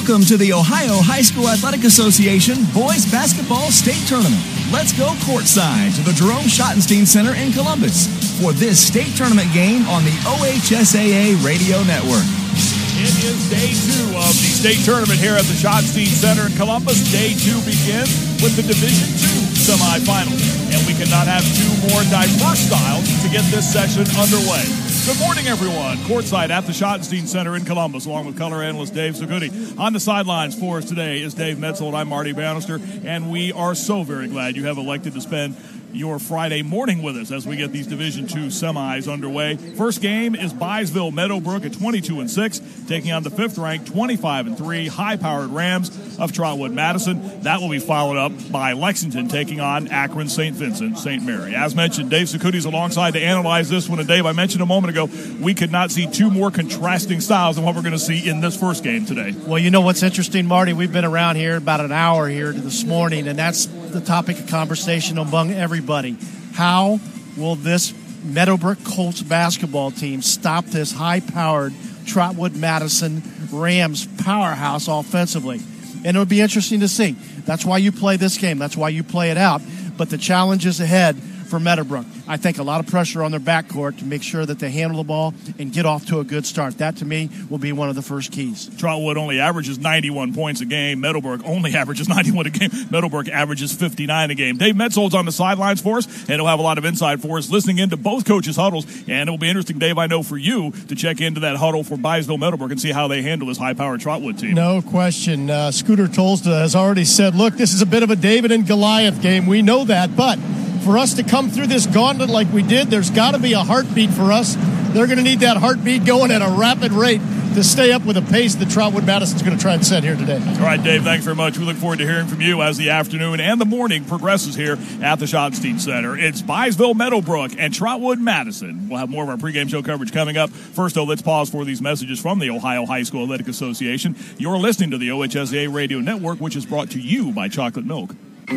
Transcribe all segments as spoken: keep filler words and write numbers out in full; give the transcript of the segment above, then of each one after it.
Welcome to the Ohio High School Athletic Association Boys Basketball State Tournament. Let's go courtside to the Jerome Schottenstein Center in Columbus for this state tournament game on the O H S A A Radio Network. It is day two of the state tournament here at the Schottenstein Center in Columbus. Day two begins with the Division two semifinals, and we cannot have two more diverse styles to get this session underway. Good morning, everyone. Courtside at the Schottenstein Center in Columbus, along with color analyst Dave Zaguti. On the sidelines for us today is Dave Metzel, and I'm Marty Bannister, and we are so very glad you have elected to spend your Friday morning with us as we get these Division two semis underway. First game is Byesville Meadowbrook at twenty-two and six, taking on the fifth-ranked twenty-five and three high-powered Rams of Trotwood Madison. That will be followed up by Lexington taking on Akron Saint Vincent Saint Mary. As mentioned, Dave Zacuti alongside to analyze this one. And Dave, I mentioned a moment ago, we could not see two more contrasting styles than what we're going to see in this first game today. Well, you know what's interesting, Marty? We've been around here about an hour here this morning, and that's the topic of conversation among everybody. How will this Meadowbrook Colts basketball team stop this high-powered Trotwood Madison Rams powerhouse offensively? And it'll be interesting to see. That's why you play this game. That's why you play it out. But the challenge is ahead for Meadowbrook. I think a lot of pressure on their backcourt to make sure that they handle the ball and get off to a good start. That, to me, will be one of the first keys. Trotwood only averages ninety-one points a game. Meadowbrook only averages ninety-one a game. Meadowbrook averages fifty-nine a game. Dave Metzold's on the sidelines for us, and he'll have a lot of insight for us, listening into both coaches' huddles. And it will be interesting, Dave, I know for you, to check into that huddle for Byesville Meadowbrook and see how they handle this high-powered Trotwood team. No question. Uh, Scooter Tolsta has already said, look, this is a bit of a David and Goliath game. We know that, but for us to come through this gauntlet like we did, there's got to be a heartbeat for us. They're going to need that heartbeat going at a rapid rate to stay up with the pace that Trotwood Madison's going to try and set here today. All right, Dave, thanks very much. We look forward to hearing from you as the afternoon and the morning progresses here at the Schottenstein Center. It's Byesville Meadowbrook and Trotwood Madison. We'll have more of our pregame show coverage coming up. First, though, let's pause for these messages from the Ohio High School Athletic Association. You're listening to the O H S A A Radio Network, which is brought to you by Chocolate Milk.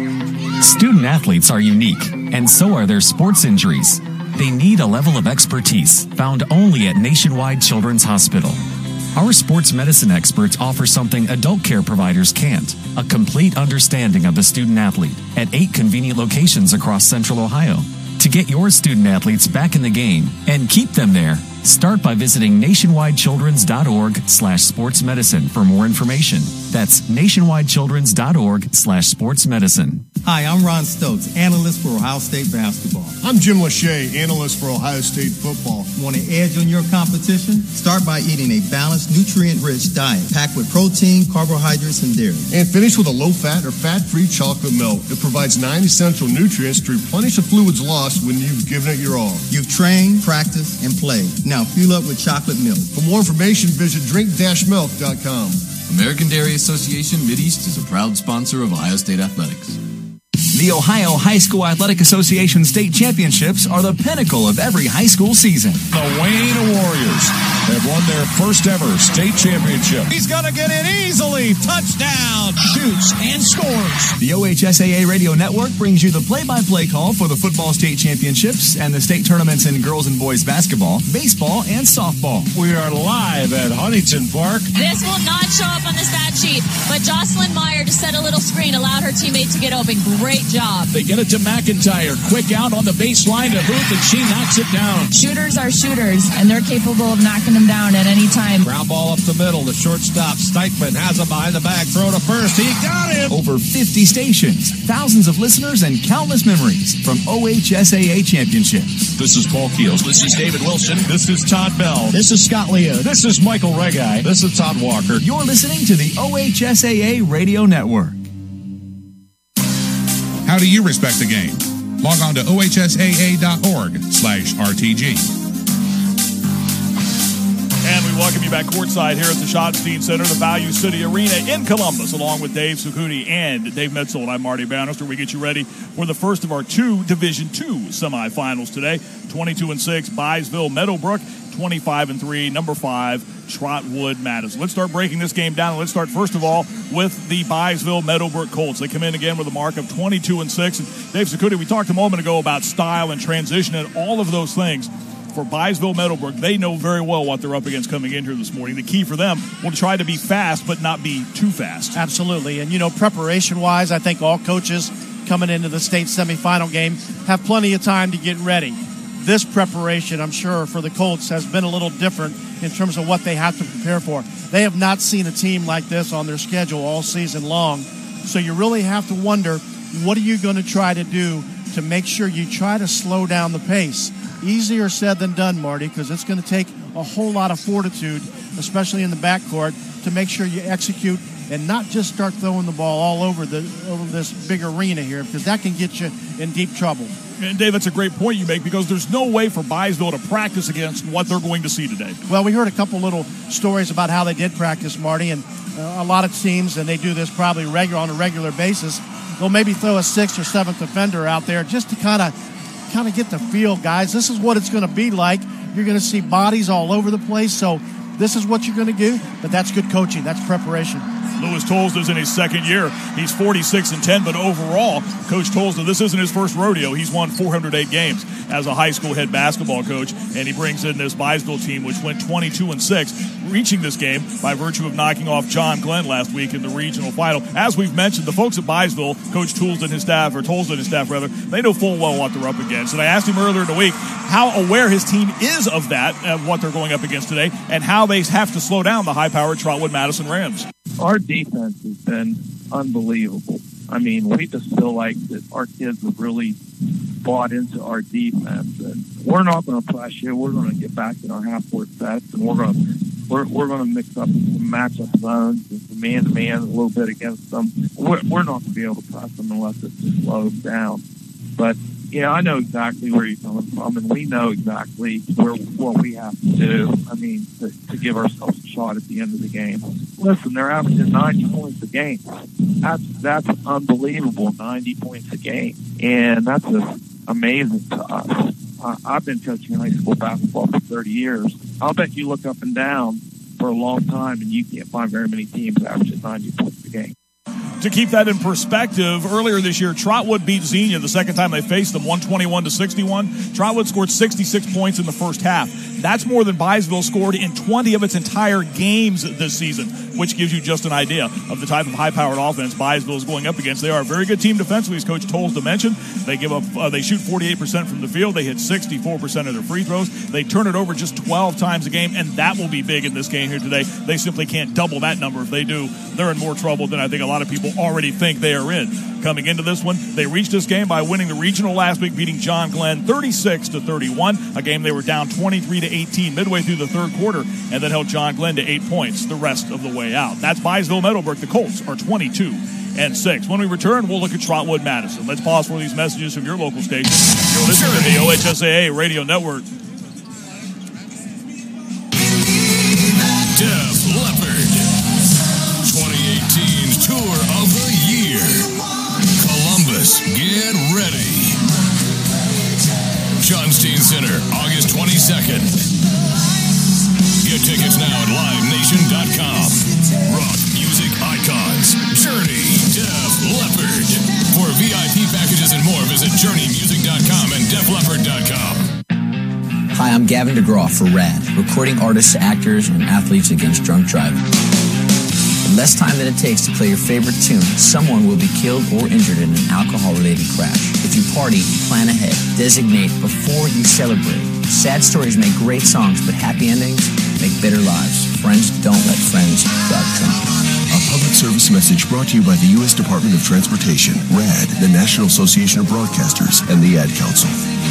Student athletes are unique, and so are their sports injuries. They need a level of expertise found only at Nationwide Children's Hospital. Our sports medicine experts offer something adult care providers can't, a complete understanding of the student athlete at eight convenient locations across Central Ohio. To get your student athletes back in the game and keep them there, start by visiting nationwidechildrens.org slash sports medicine for more information. That's nationwidechildrens.org slash sports medicine. Hi, I'm Ron Stokes, analyst for Ohio State basketball. I'm Jim Lachey, analyst for Ohio State football. Want an edge on your competition? Start by eating a balanced, nutrient-rich diet packed with protein, carbohydrates, and dairy. And finish with a low-fat or fat-free chocolate milk. It provides nine essential nutrients to replenish the fluids lost when you've given it your all. You've trained, practiced, and played. Now fuel up with chocolate milk. For more information, visit drink dash milk dot com. American Dairy Association Mideast is a proud sponsor of Ohio State Athletics. The Ohio High School Athletic Association State Championships are the pinnacle of every high school season. The Wayne Warriors have won their first ever state championship. He's going to get it easily. Touchdown. Shoots and scores. The O H S A A Radio Network brings you the play-by-play call for the football state championships and the state tournaments in girls and boys basketball, baseball, and softball. We are live at Huntington Park. This will not show up on the stat sheet, but Jocelyn Meyer just set a little screen, allowed her teammate to get open. Great job. They get it to McIntyre. Quick out on the baseline to Booth, and she knocks it down. Shooters are shooters, and they're capable of knocking them down at any time. Ground ball up the middle. The shortstop, Steichman, has him behind the back. Throw to first. He got him. Over fifty stations, thousands of listeners, and countless memories from O H S A A Championships. This is Paul Keels. This is David Wilson. This is Todd Bell. This is Scott Leo. This is Michael Regai. This is Todd Walker. You're listening to the O H S A A Radio Network. How do you respect the game? Log on to O H S A A dot org slash R T G. And we welcome you back courtside here at the Schottenstein Center, the Value City Arena in Columbus, along with Dave Zacuti and Dave Metzel. And I'm Marty Bannister. We get you ready for the first of our two Division two semifinals today. twenty-two and six, Byesville Meadowbrook. twenty-five and three, number five, Trotwood Madison. Let's start breaking this game down. Let's start, first of all, with the Byesville Meadowbrook Colts. They come in again with a mark of twenty-two and six. And Dave Zacuti, we talked a moment ago about style and transition and all of those things. for Byesville Meadowbrook, they know very well what they're up against coming in here this morning. The key for them will try to be fast, but not be too fast. Absolutely. And, you know, preparation-wise, I think all coaches coming into the state semifinal game have plenty of time to get ready. This preparation, I'm sure, for the Colts has been a little different in terms of what they have to prepare for. They have not seen a team like this on their schedule all season long. So you really have to wonder, what are you going to try to do to make sure you try to slow down the pace? Easier said than done, Marty, because it's going to take a whole lot of fortitude, especially in the backcourt, to make sure you execute and not just start throwing the ball all over the over this big arena here, because that can get you in deep trouble. And Dave, that's a great point you make, because there's no way for Byesville to practice against what they're going to see today. Well, we heard a couple little stories about how they did practice, Marty, and uh, a lot of teams, and they do this probably regular on a regular basis, they'll maybe throw a sixth or seventh defender out there just to kind of kind of get the feel, guys. This is what it's going to be like. You're going to see bodies all over the place, so this is what you're going to do, but that's good coaching. That's preparation. Lewis Tolsda's in his second year. He's forty-six and ten, but overall, Coach Tolsda, this isn't his first rodeo. He's won four hundred eight games as a high school head basketball coach, and he brings in this Byesville team, which went twenty-two and six, reaching this game by virtue of knocking off John Glenn last week in the regional final. As we've mentioned, the folks at Byesville, Coach Tolsda and his staff, or Tolsda and his staff rather, they know full well what they're up against. And I asked him earlier in the week how aware his team is of that, of what they're going up against today, and how they have to slow down the high-powered Trotwood Madison Rams. Our defense has been unbelievable. I mean, we just feel like that our kids have really bought into our defense, and we're not going to press you. We're going to get back in our half-court sets, and we're going to we're we're going to mix up some matchup zones and some man-to-man a little bit against them. We're, we're not going to be able to press them unless it's just slowed down. But yeah, I know exactly where you're coming from, and we know exactly where what we have to do. I mean, to, to give ourselves a shot at the end of the game. Listen, they're averaging ninety points a game. That's that's unbelievable, ninety points a game, and that's just amazing to us. I, I've been coaching high school basketball for thirty years. I'll bet you look up and down for a long time, and you can't find very many teams averaging ninety points a game. To keep that in perspective, earlier this year, Trotwood beat Xenia the second time they faced them, one twenty-one to sixty-one. Trotwood scored sixty-six points in the first half. That's more than Byesville scored in twenty of its entire games this season, which gives you just an idea of the type of high-powered offense Byesville is going up against. They are a very good team defensively, as Coach Tolsda mentioned. They give up, uh, they shoot forty-eight percent from the field. They hit sixty-four percent of their free throws. They turn it over just twelve times a game, and that will be big in this game here today. They simply can't double that number. If they do, they're in more trouble than I think a lot of people already think they are in. Coming into this one, they reached this game by winning the regional last week, beating John Glenn thirty-six to thirty-one, a game they were down twenty-three to eighteen midway through the third quarter, and then held John Glenn to eight points the rest of the way out. That's Byesville Meadowbrook. The Colts are twenty-two and six. When we return, we'll look at Trotwood Madison. Let's pause for these messages from your local station. You're listening to the O H S A A Radio Network. Def Leppard, twenty eighteen's Tour of the Year. Columbus, get ready. Johnstein Center, August twenty-second. Get tickets now at live nation dot com. Rock music icons, Journey, Def Leppard. For V I P packages and more, visit journey music dot com and def leppard dot com. Hi, I'm Gavin DeGraw for RAD, recording artists, actors, and athletes against drunk driving. In less time than it takes to play your favorite tune, someone will be killed or injured in an alcohol-related crash. If you party, plan ahead. Designate before you celebrate. Sad stories make great songs, but happy endings make better lives. Friends don't let friends drive drunk. A public service message brought to you by the U S Department of Transportation, RAD, the National Association of Broadcasters, and the Ad Council.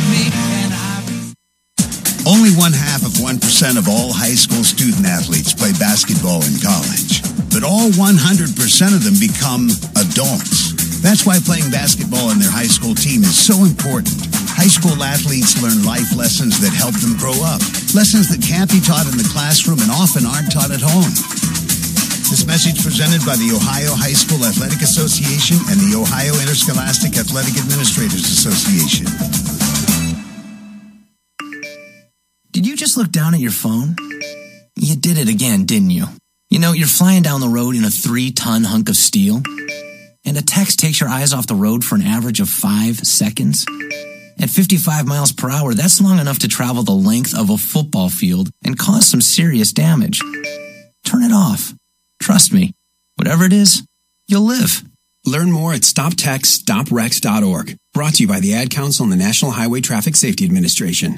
Only one half of one percent of all high school student athletes play basketball in college, but all one hundred percent of them become adults. That's why playing basketball on their high school team is so important. High school athletes learn life lessons that help them grow up, lessons that can't be taught in the classroom and often aren't taught at home. This message presented by the Ohio High School Athletic Association and the Ohio Interscholastic Athletic Administrators Association. Did you just look down at your phone? You did it again, didn't you? You know, you're flying down the road in a three-ton hunk of steel, and a text takes your eyes off the road for an average of five seconds. At fifty-five miles per hour, that's long enough to travel the length of a football field and cause some serious damage. Turn it off. Trust me, whatever it is, you'll live. Learn more at stop text stop wrecks dot org. Brought to you by the Ad Council and the National Highway Traffic Safety Administration.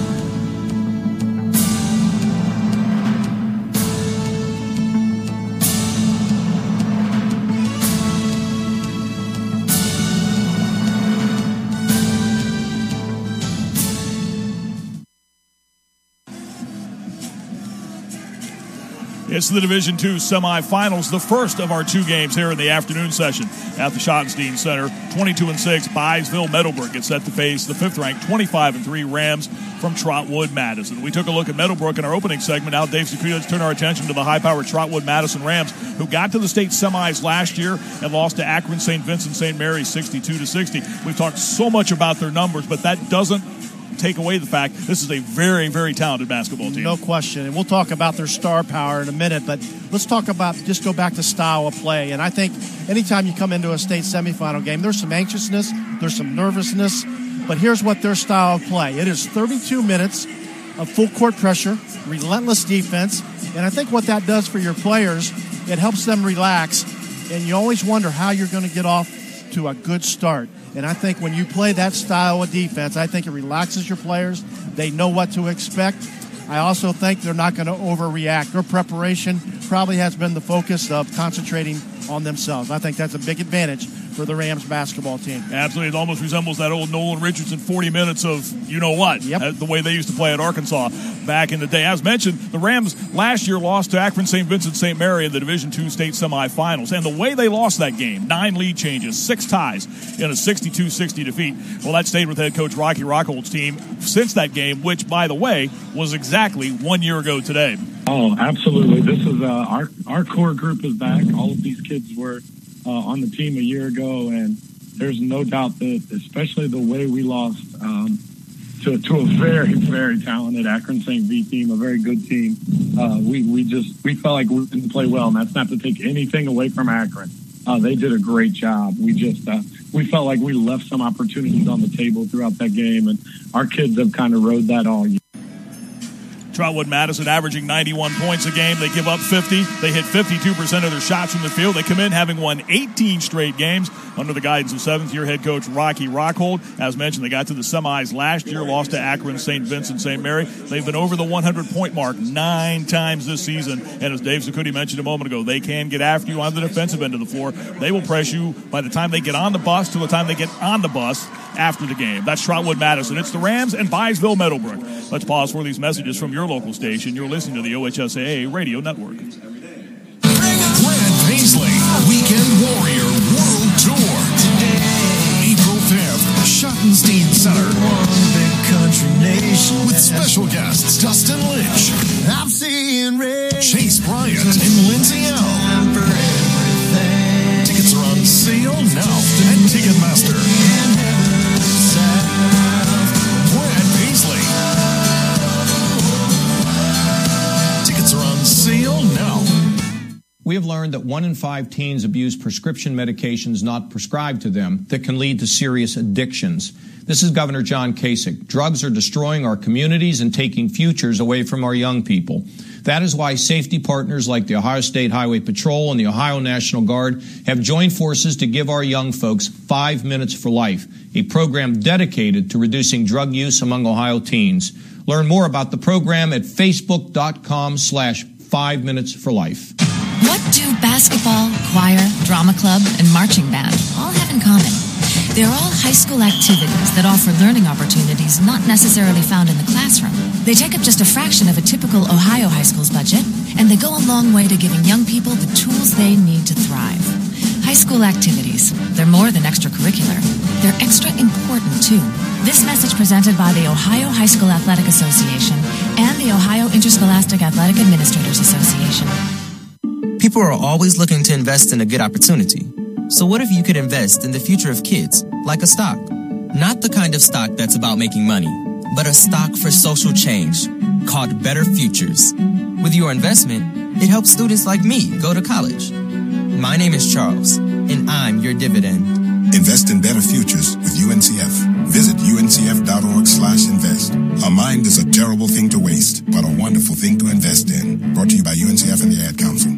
It's the Division two semifinals, the first of our two games here in the afternoon session at the Schottenstein Center. twenty-two and six, Byesville Meadowbrook gets set to face the fifth-ranked twenty-five and three Rams from Trotwood Madison. We took a look at Meadowbrook in our opening segment. Now, Dave Secrete, let's turn our attention to the high-powered Trotwood Madison Rams, who got to the state semis last year and lost to Akron Saint Vincent Saint Mary sixty-two to sixty. We've talked so much about their numbers, but that doesn't take away the fact this is a very, very talented basketball team. No question. And we'll talk about their star power in a minute, but let's talk about, just go back to style of play. And I think anytime you come into a state semifinal game, there's some anxiousness, there's some nervousness, but here's what their style of play. It is thirty-two minutes of full court pressure, relentless defense, and I think what that does for your players, it helps them relax, and you always wonder how you're going to get off to a good start. And I think when you play that style of defense, I think it relaxes your players. They know what to expect. I also think they're not going to overreact. Their preparation probably has been the focus of concentrating on themselves. I think that's a big advantage for the Rams basketball team. Absolutely. It almost resembles that old Nolan Richardson forty minutes of you-know-what, yep. The way they used to play at Arkansas back in the day. As mentioned, the Rams last year lost to Akron Saint Vincent Saint Mary in the Division two state semifinals. And the way they lost that game, nine lead changes, six ties in a sixty-two sixty defeat. Well, that stayed with head coach Rocky Rockhold's team since that game, which, by the way, was exactly one year ago today. Oh, absolutely. This is uh, our, our core group is back. All of these kids were uh, on the team a year ago, and there's no doubt that, especially the way we lost um, to, to a very, very talented Akron Saint V team, a very good team, uh, we, we just we felt like we didn't play well, and that's not to take anything away from Akron. Uh, they did a great job. We just uh, we felt like we left some opportunities on the table throughout that game, and our kids have kind of rode that all year. Trotwood Madison averaging ninety-one points a game. They give up fifty. They hit fifty-two percent of their shots from the field. They come in having won eighteen straight games under the guidance of seventh-year head coach Rocky Rockhold. As mentioned, they got to the semis last year, lost to Akron Saint Vincent Saint Mary. They've been over the one hundred-point mark nine times this season. And as Dave Zacuti mentioned a moment ago, they can get after you on the defensive end of the floor. They will press you by the time they get on the bus to the time they get on the bus after the game. That's Trotwood Madison. It's the Rams and Byesville Meadowbrook. Let's pause for these messages from your local station. You're listening to the O H S A A Radio Network. Brad Paisley, Weekend Warrior World Tour. April fifth, Schottenstein Center. One big country nation. With special guests Dustin Lynch, I'm seeing red. Chase Bryant, and Lindsay L. Tickets are on sale now at Ticketmaster. Brad Paisley. Tickets are on sale now. We have learned that one in five teens abuse prescription medications not prescribed to them that can lead to serious addictions. This is Governor John Kasich. Drugs are destroying our communities and taking futures away from our young people. That is why safety partners like the Ohio State Highway Patrol and the Ohio National Guard have joined forces to give our young folks Five Minutes for Life, a program dedicated to reducing drug use among Ohio teens. Learn more about the program at facebook.com slash five minutes for life. What do basketball, choir, drama club, and marching band all have in common? They're all high school activities that offer learning opportunities not necessarily found in the classroom. They take up just a fraction of a typical Ohio high school's budget, and they go a long way to giving young people the tools they need to thrive. High school activities, they're more than extracurricular. They're extra important, too. This message presented by the Ohio High School Athletic Association and the Ohio Interscholastic Athletic Administrators Association. People are always looking to invest in a good opportunity. So what if you could invest in the future of kids, like a stock? Not the kind of stock that's about making money, but a stock for social change, called Better Futures. With your investment, it helps students like me go to college. My name is Charles, and I'm your dividend. Invest in better futures with U N C F. Visit U N C F mind is a terrible thing to waste, but a wonderful thing to invest in. Brought to you by U N C F and the Ad Council.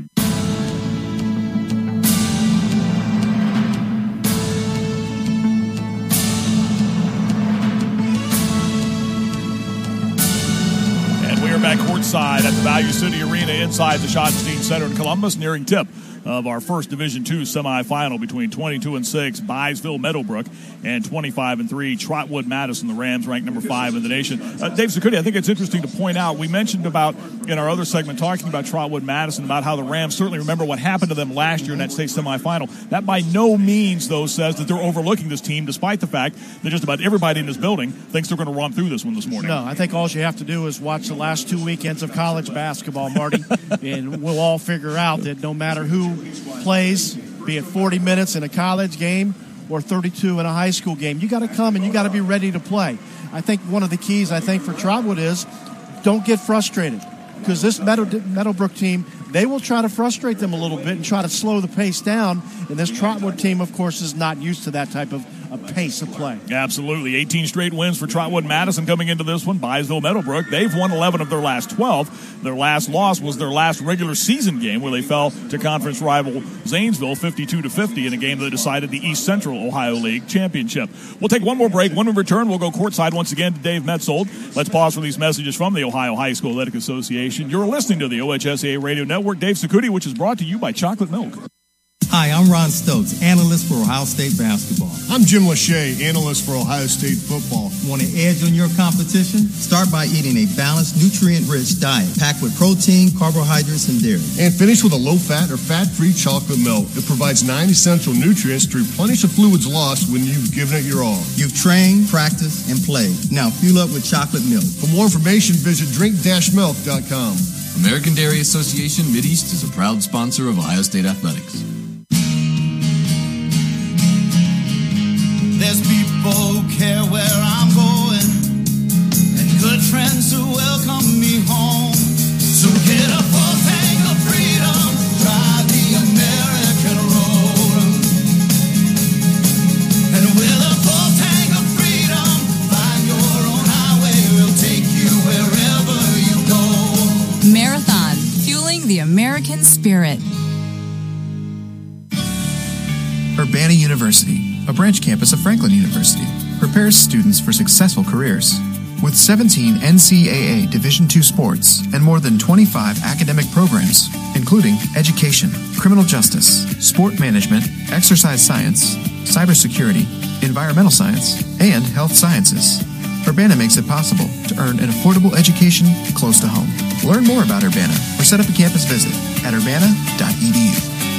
Back courtside at the Value City Arena inside the Schottenstein Center in Columbus, nearing tip of our first Division two semifinal between twenty-two and six Byesville Meadowbrook and twenty-five and three Trotwood Madison. The Rams ranked number five in the nation. Uh, Dave Zakuti, I think it's interesting to point out, we mentioned about in our other segment talking about Trotwood Madison, about how the Rams certainly remember what happened to them last year in that state semifinal. That by no means, though, says that they're overlooking this team, despite the fact that just about everybody in this building thinks they're going to run through this one this morning. No, I think all you have to do is watch the last two weekends of college basketball, Marty, and we'll all figure out that no matter who plays, be it forty minutes in a college game or thirty-two in a high school game, you got to come and you got to be ready to play. I think one of the keys, I think, for Trotwood is don't get frustrated, because this Meadow, Meadowbrook team, they will try to frustrate them a little bit and try to slow the pace down, and this Trotwood team, of course, is not used to that type of a pace of play. Absolutely. eighteen straight wins for Trotwood Madison coming into this one. Byesville Meadowbrook, they've won eleven of their last twelve. Their last loss was their last regular season game, where they fell to conference rival Zanesville fifty-two to fifty in a game that decided the East Central Ohio League Championship. We'll take one more break. When we return, we'll go courtside once again to Dave Metzold. Let's pause for these messages from the Ohio High School Athletic Association. You're listening to the O H S A A Radio Network. Dave Zakuti, which is brought to you by Chocolate Milk. Hi, I'm Ron Stokes, analyst for Ohio State basketball. I'm Jim Lachey, analyst for Ohio State football. Want an edge on your competition? Start by eating a balanced, nutrient-rich diet packed with protein, carbohydrates, and dairy. And finish with a low-fat or fat-free chocolate milk. It provides nine essential nutrients to replenish the fluids lost when you've given it your all. You've trained, practiced, and played. Now fuel up with chocolate milk. For more information, visit drink dash milk dot com. American Dairy Association Mideast is a proud sponsor of Ohio State Athletics. There's people who care where I'm going, and good friends who welcome me home. So get a full tank of freedom, drive the American road. And with a full tank of freedom, find your own highway, we'll take you wherever you go. Marathon, fueling the American spirit. Urbana University, a branch campus of Franklin University, prepares students for successful careers. With seventeen N C double A Division two sports and more than twenty-five academic programs, including education, criminal justice, sport management, exercise science, cybersecurity, environmental science, and health sciences, Urbana makes it possible to earn an affordable education close to home. Learn more about Urbana or set up a campus visit at urbana dot e d u.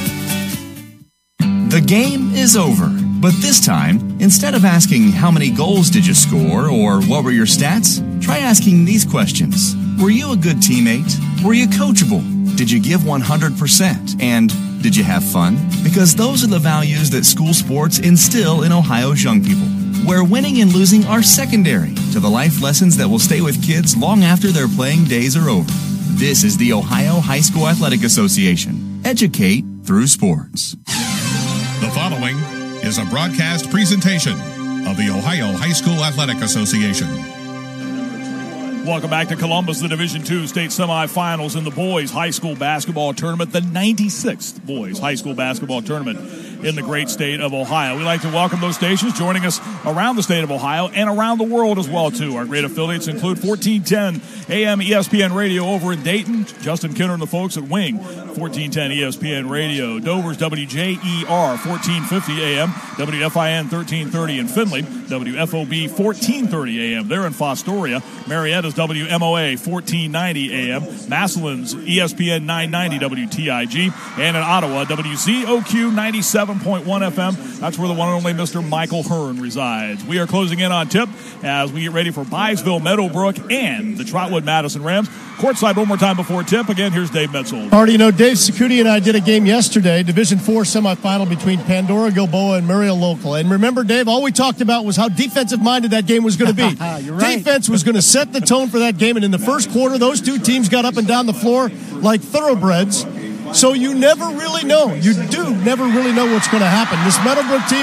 The game is over, but this time, instead of asking how many goals did you score or what were your stats, try asking these questions. Were you a good teammate? Were you coachable? Did you give one hundred percent? And did you have fun? Because those are the values that school sports instill in Ohio's young people, where winning and losing are secondary to the life lessons that will stay with kids long after their playing days are over. This is the Ohio High School Athletic Association. Educate through sports. The following is a broadcast presentation of the Ohio High School Athletic Association. Welcome back to Columbus, the Division two state semifinals in the boys high school basketball tournament, the ninety-sixth boys high school basketball tournament in the great state of Ohio. We'd like to welcome those stations joining us around the state of Ohio and around the world as well, too. Our great affiliates include fourteen ten A M E S P N Radio over in Dayton, Justin Kinner and the folks at Wing, fourteen ten E S P N Radio, Dover's W J E R, fourteen fifty A M, W F I N thirteen thirty in Findlay, W F O B fourteen thirty A M. They're in Fostoria, Marietta's W M O A fourteen ninety A M, Massillon's E S P N nine ninety W T I G, and in Ottawa, W Z O Q ninety-seven point one F M. That's where the one and only Mister Michael Hearn resides. We are closing in on tip as we get ready for Byesville Meadowbrook and the Trotwood Madison Rams. Courtside one more time before tip. Again, here's Dave Metzold. Already, you know, Dave Zakuti and I did a game yesterday, Division four semifinal between Pandora, Gilboa, and Muriel Local. And remember, Dave, all we talked about was how defensive-minded that game was going to be. You're right. Defense was going to set the tone for that game, and in the first quarter, those two teams got up and down the floor like thoroughbreds. So you never really know. You do never really know what's going to happen. This Meadowbrook team,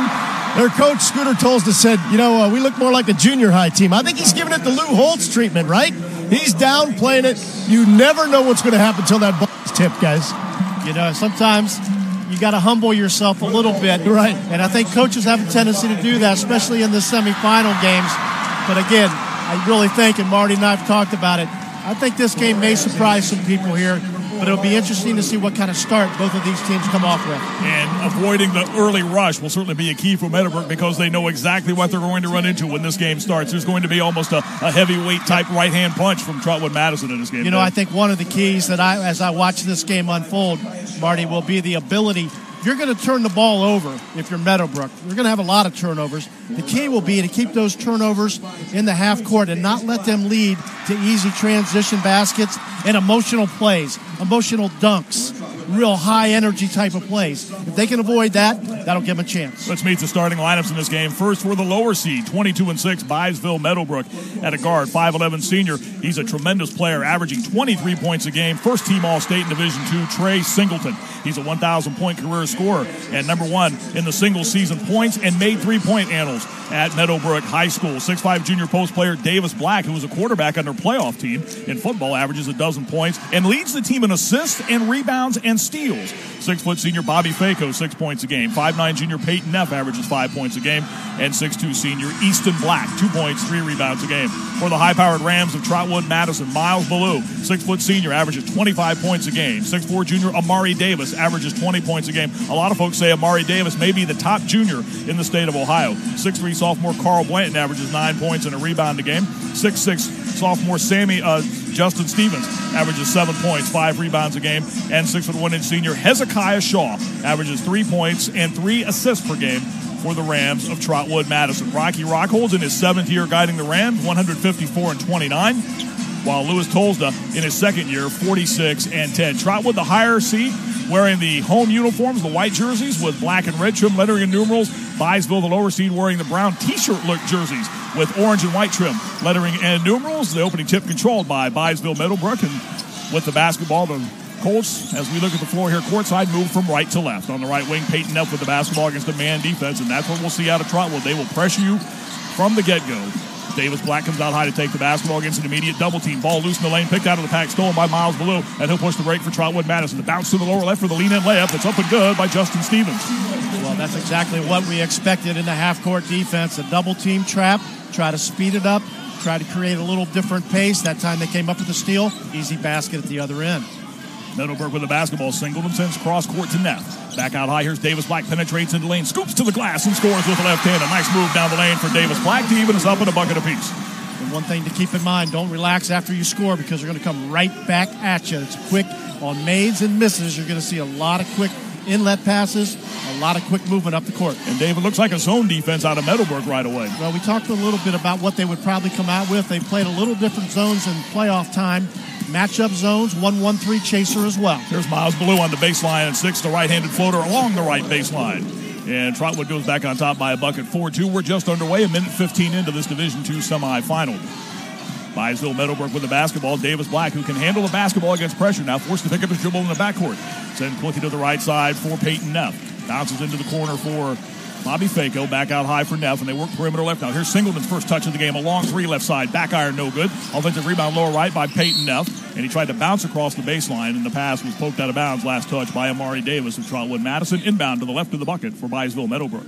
Their coach, Scooter Tolsda, said, you know, uh, we look more like a junior high team. I think he's giving it the Lou Holtz treatment, right? He's downplaying it. You never know what's going to happen until that ball's tipped, guys. You know, sometimes you got to humble yourself a little bit. Right. And I think coaches have a tendency to do that, especially in the semifinal games. But again, I really think, and Marty and I have talked about it, I think this game may surprise some people here, but it'll be interesting to see what kind of start both of these teams come off with. And avoiding the early rush will certainly be a key for Meadowbrook because they know exactly what they're going to run into when this game starts. There's going to be almost a, a heavyweight type right-hand punch from Trotwood Madison in this game. You know, I think one of the keys that I, as I watch this game unfold, Marty, will be the ability. You're going to turn the ball over if you're Meadowbrook. You're going to have a lot of turnovers. The key will be to keep those turnovers in the half court and not let them lead to easy transition baskets and emotional plays, emotional dunks, real high-energy type of plays. If they can avoid that, that'll give them a chance. Let's meet the starting lineups in this game. First for the lower seed, twenty-two and six, Byesville Meadowbrook at a guard, five eleven senior. He's a tremendous player, averaging twenty-three points a game. First team All-State in Division two, Trey Singleton. He's a one thousand point career scorer and number one in the single season points and made three-point annals at Meadowbrook High School. six five junior post player Davis Black, who was a quarterback on their playoff team in football, averages a dozen points and leads the team in assists and rebounds and steals. six foot senior Bobby Faco, six points a game. five nine junior Peyton Neff averages five points a game. And six two senior Easton Black, two points, three rebounds a game. For the high-powered Rams of Trotwood Madison, Miles Ballou, six foot senior, averages twenty-five points a game. six four junior Amari Davis averages twenty points a game. A lot of folks say Amari Davis may be the top junior in the state of Ohio. six three sophomore Carl Blanton averages nine points and a rebound a game. six six sophomore Sammy uh, Justin Stevens averages seven points, five rebounds a game. And six foot one inch senior Hezekiah Shaw averages three points and three assists per game for the Rams of Trotwood Madison. Rocky Rockholds in his seventh year guiding the Rams, one fifty-four and twenty-nine, while Lewis Tolsda in his second year, forty-six and ten. Trotwood, the higher seed, wearing the home uniforms, the white jerseys with black and red trim lettering and numerals. Byesville, the lower seed, wearing the brown t-shirt look jerseys with orange and white trim lettering and numerals. The opening tip controlled by Byesville Meadowbrook, and with the basketball, the Colts, as we look at the floor here, courtside, move from right to left. On the right wing, Peyton Neff with the basketball against a man defense, and that's what we'll see out of Trotwood. They will pressure you from the get-go. Davis Black comes out high to take the basketball against an immediate double team. Ball loose in the lane, picked out of the pack, stolen by Miles Ballou, and he'll push the break for Trotwood Madison. The bounce to the lower left for the lean-in layup. It's up and good by Justin Stevens. Well, that's exactly what we expected in the half-court defense. A double-team trap, try to speed it up, try to create a little different pace. That time they came up with the steal. Easy basket at the other end. Meadowbrook with the basketball. Singleton sends cross court to Neff. Back out high. Here's Davis Black. Penetrates into the lane. Scoops to the glass and scores with the left hand. A nice move down the lane for Davis Black to even us up in a bucket apiece. And one thing to keep in mind, don't relax after you score because they're going to come right back at you. It's quick on mades and misses. You're going to see a lot of quick inlet passes, a lot of quick movement up the court. And David, looks like a zone defense out of Meadowbrook right away. Well, we talked a little bit about what they would probably come out with. They've played a little different zones in playoff time. Matchup zones, one one three chaser as well. There's Miles Ballou on the baseline and six, the right-handed floater along the right baseline. And Trotwood goes back on top by a bucket, four two. We're just underway, a minute fifteen into this Division two semifinal. Byesville Meadowbrook with the basketball. Davis Black, who can handle the basketball against pressure, now forced to pick up his dribble in the backcourt. Send quickly to the right side for Peyton Neff. Bounces into the corner for Bobby Faco. Back out high for Neff, and they work perimeter left now. Here's Singleton's first touch of the game. A long three left side. Back iron, no good. Offensive rebound lower right by Peyton Neff, and he tried to bounce across the baseline, and the pass was poked out of bounds. Last touch by Amari Davis of Trotwood Madison. Inbound to the left of the bucket for Byesville Meadowbrook.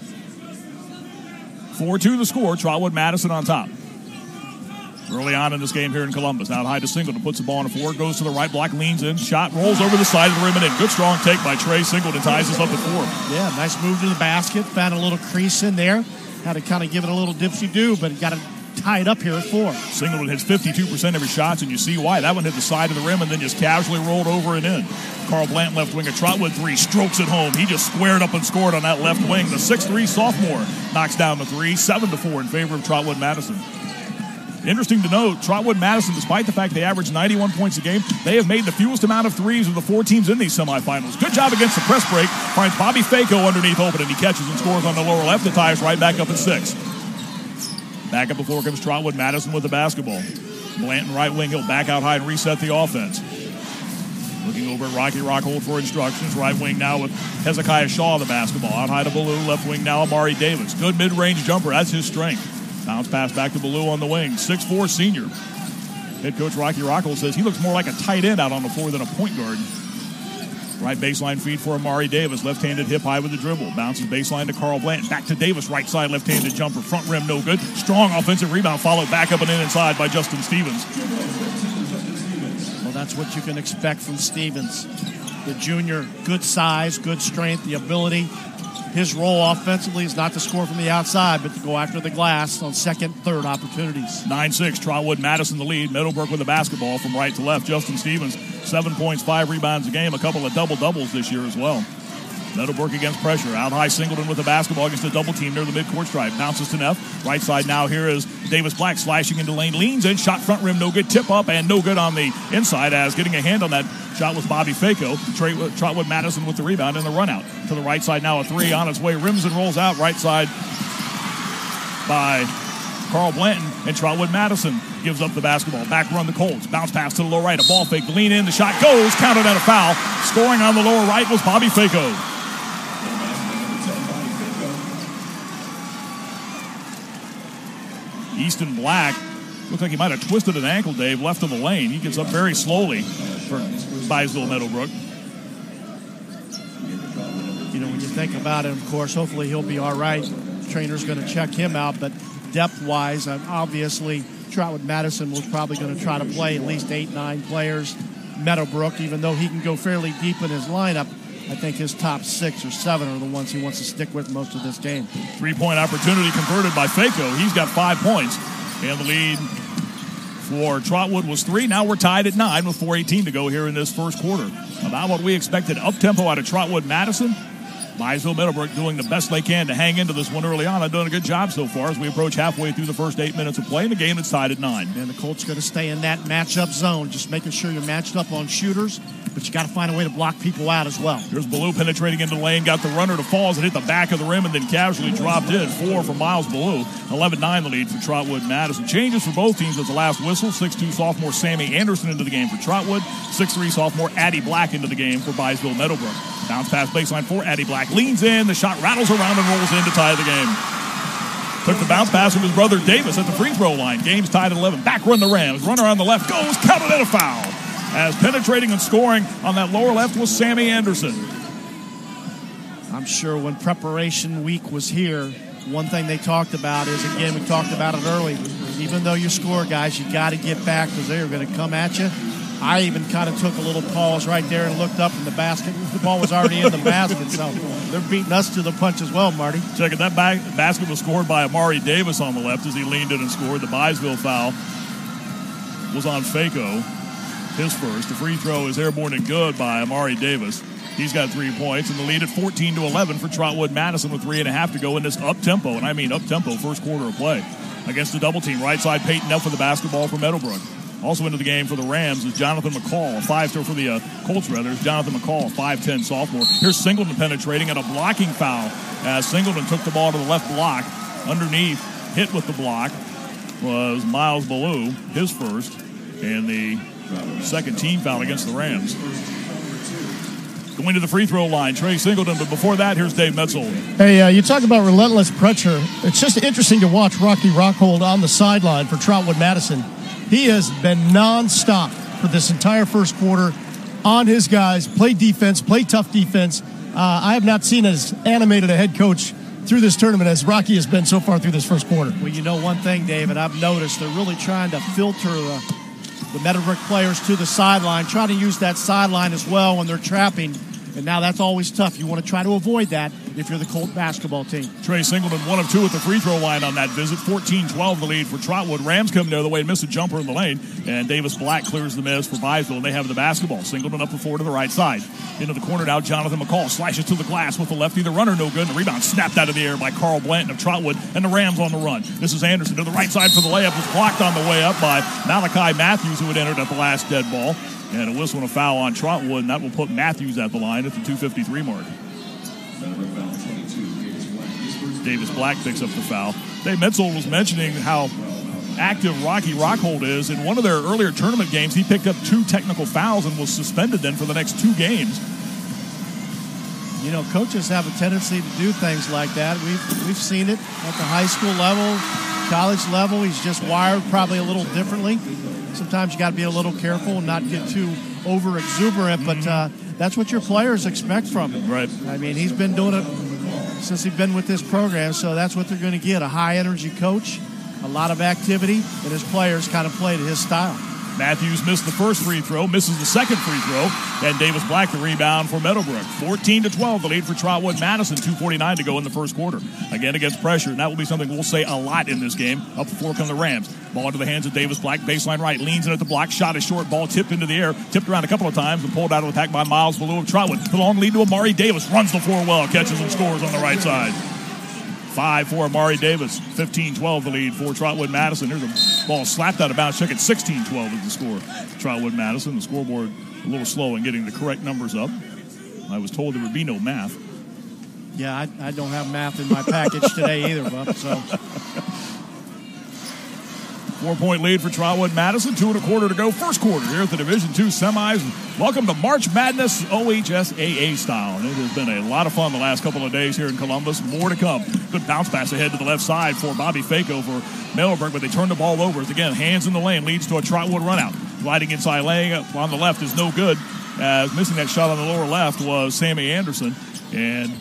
four two the score. Trotwood Madison on top. Early on in this game here in Columbus. Out high to Singleton. Puts the ball on the floor. Goes to the right block. Leans in. Shot rolls over the side of the rim and in. Good strong take by Trey Singleton. Ties us up at four. Yeah, nice move to the basket. Found a little crease in there. Had to kind of give it a little dipsy-do, but got to tie it up here at four. Singleton hits fifty-two percent of his shots, and you see why. That one hit the side of the rim and then just casually rolled over and in. Carl Blanton, left wing, a Trotwood three. Strokes it home. He just squared up and scored on that left wing. The six three sophomore knocks down the three. seven to four in favor of Trotwood Madison. Interesting to note, Trotwood Madison, despite the fact they average ninety-one points a game, they have made the fewest amount of threes of the four teams in these semifinals. Good job against the press break. Finds Bobby Faco underneath open, and he catches and scores on the lower left to tie us right back up at six. Back up the floor comes Trotwood Madison with the basketball. Blanton right wing, he'll back out high and reset the offense. Looking over at Rocky Rockhold for instructions. Right wing now with Hezekiah Shaw the basketball. Out high to Ballou. Left wing now Amari Davis. Good mid-range jumper. That's his strength. Bounce pass back to Ballou on the wing. six four senior. Head coach Rocky Rockhold says he looks more like a tight end out on the floor than a point guard. Right baseline feed for Amari Davis. Left-handed hip high with the dribble. Bounces baseline to Carl Blanton. Back to Davis. Right side left-handed jumper. Front rim no good. Strong offensive rebound. Followed back up and in inside by Justin Stevens. Well, that's what you can expect from Stevens. The junior, good size, good strength, the ability. His role offensively is not to score from the outside, but to go after the glass on second, third opportunities. nine six, Trotwood Madison the lead. Meadowbrook with the basketball from right to left. Justin Stevens, seven points, five rebounds a game, a couple of double-doubles this year as well. Meadowbrook against pressure. Out high, Singleton with the basketball against a double team near the midcourt stripe. Bounces to Neff. Right side now here is Davis Black slashing into lane. Leans in. Shot front rim. No good. Tip up and no good on the inside as getting a hand on that shot was Bobby Faco. Trotwood Madison with the rebound and the run out. To the right side now a three on its way. Rims and rolls out. Right side by Carl Blanton, and Trotwood Madison gives up the basketball. Back run the Colts. Bounce pass to the low right. A ball fake. The lean in. The shot goes. Counted and a foul. Scoring on the lower right was Bobby Faco. Easton Black looked like he might have twisted an ankle, Dave, left of the lane. He gets up very slowly for Byesville Meadowbrook. You know, when you think about it, of course, hopefully he'll be all right. Trainer's going to check him out, but depth-wise, obviously, Trotwood Madison was probably going to try to play at least eight, nine players. Meadowbrook, even though he can go fairly deep in his lineup, I think his top six or seven are the ones he wants to stick with most of this game. Three-point opportunity converted by Faco. He's got five points. And the lead for Trotwood was three. Now we're tied at nine with four eighteen to go here in this first quarter. About what we expected. Up-tempo out of Trotwood Madison. Byesville Meadowbrook doing the best they can to hang into this one early on. They've done a good job so far as we approach halfway through the first eight minutes of play in the game that's tied at nine. And the Colts going to stay in that matchup zone, just making sure you're matched up on shooters, but you got to find a way to block people out as well. Here's Ballou penetrating into the lane, got the runner to falls and hit the back of the rim and then casually dropped in. Four for Miles Ballou. eleven nine the lead for Trotwood Madison. Changes for both teams at the last whistle. six two sophomore Sammy Anderson into the game for Trotwood. six three sophomore Addie Black into the game for Byesville Meadowbrook. Bounce pass baseline for Addie Black. Leans in. The shot rattles around and rolls in to tie the game. Took the bounce pass from his brother Davis at the free throw line. Game's tied at eleven. Back run the Rams. Runner on the left goes. Counted and a foul. As penetrating and scoring on that lower left was Sammy Anderson. I'm sure when preparation week was here, one thing they talked about is, again, we talked about it early, even though you score, guys, you got to get back because they are going to come at you. I even kind of took a little pause right there and looked up in the basket. The ball was already in the basket, so they're beating us to the punch as well, Marty. Check it. That back, basket was scored by Amari Davis on the left as he leaned in and scored. The Byesville foul was on Faco, his first. The free throw is airborne and good by Amari Davis. He's got three points, and the lead at fourteen to eleven for Trotwood Madison with three and a half to go in this up-tempo, and I mean up-tempo, first quarter of play. Against the double team, right side Peyton Neff for the basketball for Meadowbrook. Also into the game for the Rams is Jonathan McCall, a five-star for the uh, Colts, rather. Is Jonathan McCall, a five ten sophomore. Here's Singleton penetrating and a blocking foul as Singleton took the ball to the left block. Underneath, hit with the block was Miles Ballou, his first, and the second team foul against the Rams. Going to the free throw line, Trey Singleton, but before that, here's Dave Metzold. Hey, uh, you talk about relentless pressure. It's just interesting to watch Rocky Rockhold on the sideline for Trotwood Madison. He has been nonstop for this entire first quarter on his guys, play defense, play tough defense. Uh, I have not seen as animated a head coach through this tournament as Rocky has been so far through this first quarter. Well, you know one thing, David, I've noticed they're really trying to filter the, the Meadowbrook players to the sideline, trying to use that sideline as well when they're trapping. And now that's always tough. You want to try to avoid that if you're the Colt basketball team. Trey Singleton, one of two at the free throw line on that visit. fourteen twelve the lead for Trotwood. Rams come the other way and miss a jumper in the lane. And Davis Black clears the miss for Byesville, and they have the basketball. Singleton up the floor to the right side. Into the corner now, Jonathan McCall slashes to the glass with the lefty. The runner no good. The rebound snapped out of the air by Carl Blanton of Trotwood, and the Rams on the run. This is Anderson to the right side for the layup. Was blocked on the way up by Malachi Matthews, who had entered at the last dead ball. And a whistle and a foul on Trotwood, and that will put Matthews at the line at the two fifty-three mark. Davis Black picks up the foul. Dave Metzold was mentioning how active Rocky Rockhold is. In one of their earlier tournament games, he picked up two technical fouls and was suspended then for the next two games. You know, coaches have a tendency to do things like that. We've, we've seen it at the high school level, college level. He's just wired probably a little differently. Sometimes you got to be a little careful and not get too over exuberant, but uh, that's what your players expect from him. Right. I mean, he's been doing it since he's been with this program, so that's what they're going to get, a high-energy coach, a lot of activity, and his players kind of play to his style. Matthews missed the first free throw, misses the second free throw, and Davis Black the rebound for Meadowbrook. fourteen to twelve, the lead for Trotwood Madison, two forty-nine to go in the first quarter. Again against pressure, and that will be something we'll say a lot in this game. Up the floor come the Rams. Ball into the hands of Davis Black, baseline right, leans in at the block, shot is short, ball tipped into the air, tipped around a couple of times and pulled out of the pack by Miles Ballou of Trotwood. The long lead to Amari Davis, runs the floor well, catches and scores on the right side. Five for Amari Davis. fifteen twelve the lead for Trotwood Madison. There's a ball slapped out of bounds. Check it. sixteen twelve is the score. Trotwood Madison. The scoreboard a little slow in getting the correct numbers up. I was told there would be no math. Yeah, I, I don't have math in my package today either, Buck. So Four-point lead for Trotwood Madison. Two and a quarter to go. First quarter here at the Division two semis. Welcome to March Madness O H S A A style. And it has been a lot of fun the last couple of days here in Columbus. More to come. Good bounce pass ahead to the left side for Bobby Faco for Meadowbrook, but they turn the ball over. It's again, hands in the lane, leads to a Trotwood runout. Gliding inside, laying up on the left is no good. As missing that shot on the lower left was Sammy Anderson. And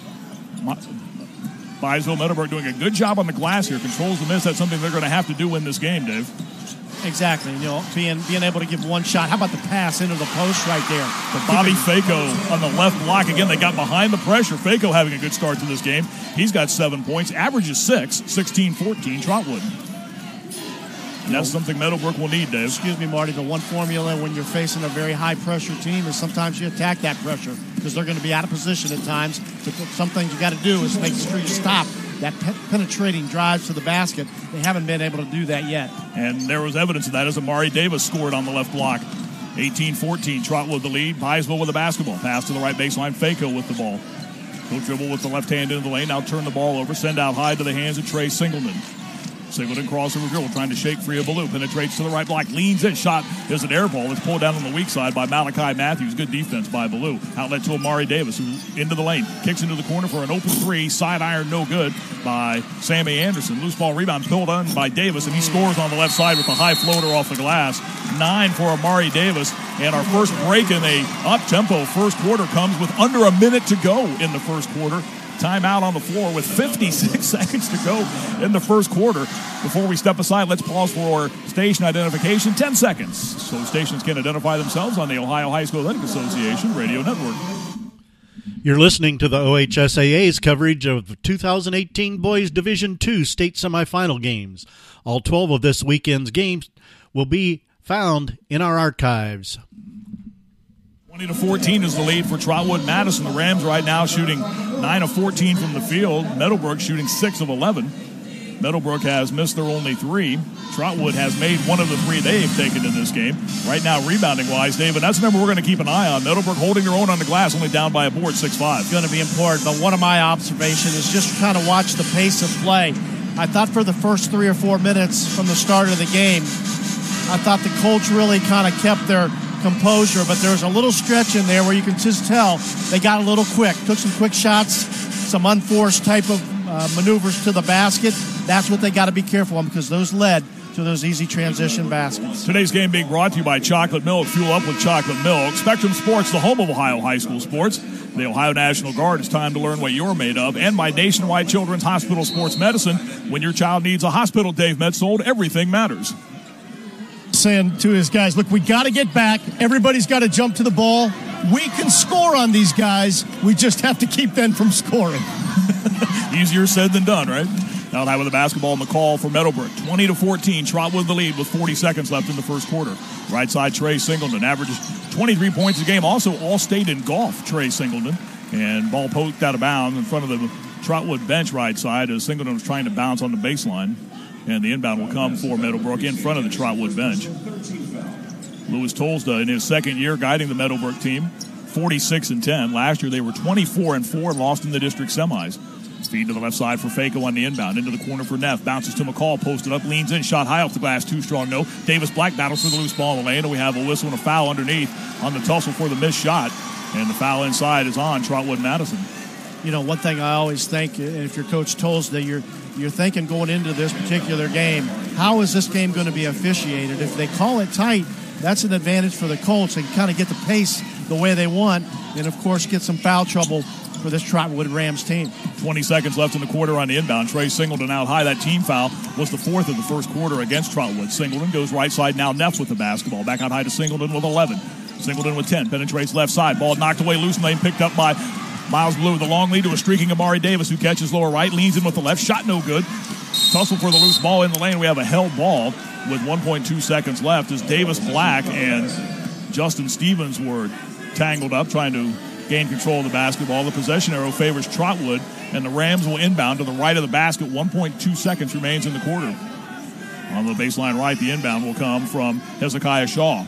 Byesville Meadowbrook doing a good job on the glass here. Controls the miss. That's something they're going to have to do in this game, Dave. Exactly. You know, being being able to give one shot. How about the pass into the post right there? For Bobby Faco on the left block. Again, they got behind the pressure. Faco having a good start to this game. He's got seven points. Averages six. sixteen fourteen Trotwood. And that's something Meadowbrook will need, Dave. Excuse me, Marty. The one formula when you're facing a very high-pressure team is sometimes you attack that pressure because they're going to be out of position at times. So some things you got to do is make sure you stop that pe- penetrating drives to the basket. They haven't been able to do that yet. And there was evidence of that as Amari Davis scored on the left block. eighteen fourteen, Trotwood the lead. Byesville with the basketball. Pass to the right baseline. Faco with the ball. He'll dribble with the left hand into the lane. Now turn the ball over. Send out high to the hands of Trey Singleton. Singleton crossover dribble, trying to shake free of Ballou. Penetrates to the right block, leans in. Shot is an air ball. It's pulled down on the weak side by Malachi Matthews. Good defense by Ballou. Outlet to Amari Davis, who into the lane. Kicks into the corner for an open three. Side iron, no good by Sammy Anderson. Loose ball rebound pulled on by Davis, and he scores on the left side with a high floater off the glass. Nine for Amari Davis. And our first break in a up-tempo first quarter comes with under a minute to go in the first quarter. Timeout on the floor with fifty-six seconds to go in the first quarter. Before we step aside, let's pause for station identification. ten seconds. So stations can identify themselves on the Ohio High School Athletic Association Radio Network. You're listening to the O H S A A's coverage of the two thousand eighteen Boys Division two state semifinal games. All twelve of this weekend's games will be found in our archives. twenty to fourteen is the lead for Trotwood Madison. The Rams right now shooting nine of fourteen from the field. Meadowbrook shooting six of eleven. Meadowbrook has missed their only three. Trotwood has made one of the three they've taken in this game. Right now, rebounding-wise, David, that's the number we're going to keep an eye on. Meadowbrook holding their own on the glass, only down by a board, six five. It's going to be important, but one of my observations is just kind of watch the pace of play. I thought for the first three or four minutes from the start of the game, I thought the Colts really kind of kept their composure, but there was a little stretch in there where you can just tell they got a little quick, took some quick shots, some unforced type of uh, maneuvers to the basket. That's what they got to be careful on because those led to those easy transition baskets. Today's game being brought to you by Chocolate Milk. Fuel up with Chocolate Milk. Spectrum Sports, the home of Ohio high school sports. The Ohio National Guard, it's time to learn what you're made of. And by Nationwide Children's Hospital Sports Medicine. When your child needs a hospital, Dave Metzold, everything matters. Saying to his guys, look, we got to get back. Everybody's got to jump to the ball. We can score on these guys. We just have to keep them from scoring. Easier said than done, right? Now high with the basketball, McCall for Meadowbrook. twenty to fourteen, Trotwood the lead with forty seconds left in the first quarter. Right side, Trey Singleton averages twenty-three points a game. Also all-state in golf, Trey Singleton. And ball poked out of bounds in front of the Trotwood bench right side as Singleton was trying to bounce on the baseline. And the inbound will come for Meadowbrook in front of the Trotwood bench. Louis Tolsda in his second year guiding the Meadowbrook team, forty-six and ten. Last year they were twenty-four and four and lost in the district semis. Feed to the left side for Faco on the inbound. Into the corner for Neff. Bounces to McCall. Posted up. Leans in. Shot high off the glass. Too strong. No. Davis Black battles for the loose ball in the lane. And we have a whistle and a foul underneath on the tussle for the missed shot. And the foul inside is on Trotwood Madison. You know, one thing I always think, and if your coach tells that you're you're thinking going into this particular game, how is this game going to be officiated? If they call it tight, that's an advantage for the Colts and kind of get the pace the way they want, and of course get some foul trouble for this Trotwood Rams team. twenty seconds left in the quarter on the inbound. Trey Singleton out high. That team foul was the fourth of the first quarter against Trotwood. Singleton goes right side now. Neff with the basketball. Back out high to Singleton with eleven. Singleton with ten. Penetrates left side. Ball knocked away loose lane. Picked up by Miles Blue. The long lead to a streaking Amari Davis, who catches lower right. Leans in with the left. Shot no good. Tussle for the loose ball in the lane. We have a held ball with one point two seconds left as Davis Black and Justin Stevens were tangled up trying to gain control of the basketball. The possession arrow favors Trotwood, and the Rams will inbound to the right of the basket. one point two seconds remains in the quarter. On the baseline right, the inbound will come from Hezekiah Shaw.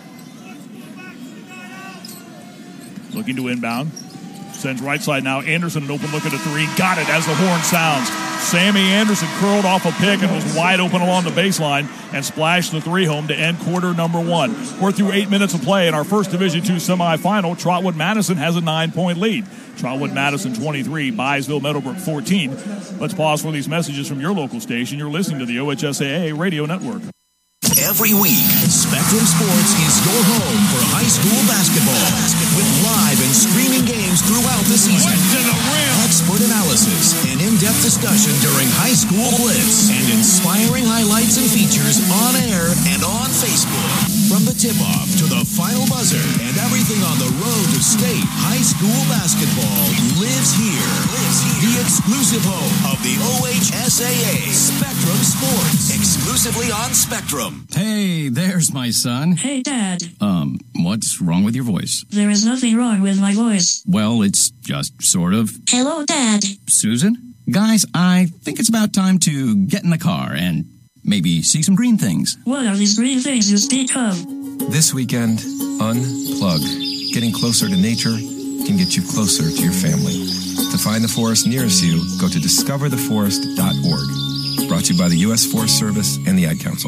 Looking to inbound. Sends right side now. Anderson an open look at a three. Got it as the horn sounds. Sammy Anderson curled off a pick and was wide open along the baseline and splashed the three home to end quarter number one. We're through eight minutes of play in our first Division two semifinal. Trotwood Madison has a nine-point lead. Trotwood Madison twenty-three, Byesville Meadowbrook fourteen. Let's pause for these messages from your local station. You're listening to the O H S A A Radio Network. Every week, Spectrum Sports is your home for high school basketball. With live and streaming games throughout the season. Expert analysis and in-depth discussion during high school blitz. And inspiring highlights and features on air and on Facebook. From the tip-off to the final buzzer and everything on the road to state high school basketball lives here. Lives here. The exclusive home of the O H S A A. Spectrum Sports. Exclusively on Spectrum. Hey, there's my son. Hey, Dad. Um, what's wrong with your voice? There is nothing wrong with my voice. Well, it's just sort of. Hello, Dad. Susan? Guys, I think it's about time to get in the car and maybe see some green things. What are these green things you speak of? This weekend, unplug. Getting closer to nature can get you closer to your family. To find the forest nearest you, go to discover the forest dot org. Brought to you by the U S Forest Service and the Ad Council.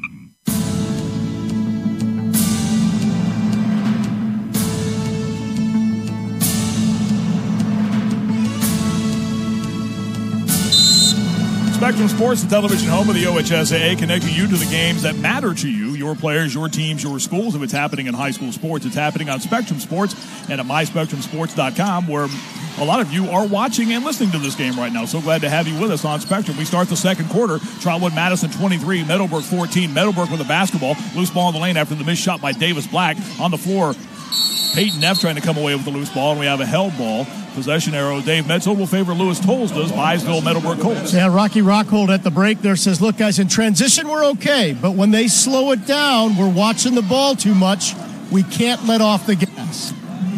Spectrum Sports, the television home of the O H S A A, connecting you to the games that matter to you, your players, your teams, your schools. If it's happening in high school sports, it's happening on Spectrum Sports and at my spectrum sports dot com, where a lot of you are watching and listening to this game right now. So glad to have you with us on Spectrum. We start the second quarter. Trotwood Madison twenty-three, Meadowbrook fourteen. Meadowbrook with a basketball. Loose ball in the lane after the missed shot by Davis Black. On the floor, Peyton Neff trying to come away with the loose ball, and we have a held ball. Possession arrow, Dave Metzel will favor Lewis Tolles does, Byesville Meadowbrook Colts. Yeah, Rocky Rockhold at the break there says, look, guys, in transition we're okay, but when they slow it down, we're watching the ball too much. We can't let off the gas.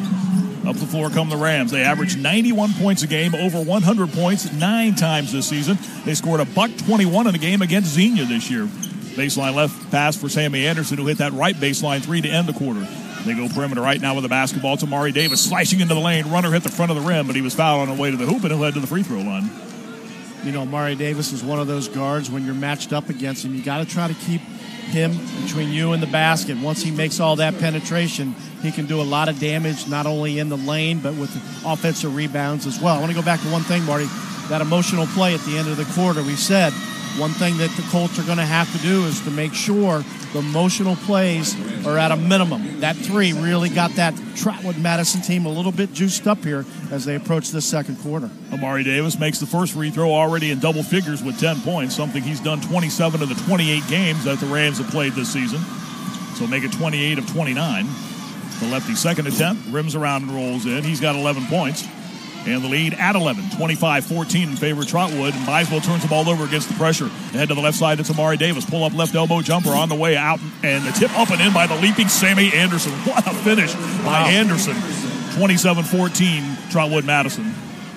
Up the floor come the Rams. They average ninety-one points a game, over one hundred points nine times this season. They scored a buck twenty-one in a game against Xenia this year. Baseline left pass for Sammy Anderson, who hit that right baseline three to end the quarter. They go perimeter right now with the basketball. It's Amari Davis slashing into the lane. Runner hit the front of the rim, but he was fouled on the way to the hoop, and it led to the free throw line. You know, Amari Davis is one of those guards when you're matched up against him. You got to try to keep him between you and the basket. Once he makes all that penetration, he can do a lot of damage, not only in the lane, but with the offensive rebounds as well. I want to go back to one thing, Marty. That emotional play at the end of the quarter, we said one thing that the Colts are going to have to do is to make sure the emotional plays are at a minimum. That three really got that Trotwood Madison team a little bit juiced up here as they approach this second quarter. Amari Davis makes the first free throw already in double figures with ten points, something he's done twenty-seven of the twenty-eight games that the Rams have played this season. So make it twenty-eight of twenty-nine. The lefty second attempt, rims around and rolls in. He's got eleven points. And the lead at eleven, twenty-five fourteen in favor of Trotwood. And Byesville turns the ball over against the pressure. Ahead to the left side, it's Amari Davis. Pull up left elbow jumper on the way out. And the tip up and in by the leaping Sammy Anderson. What a finish by wow. Anderson. twenty-seven fourteen, Trotwood Madison.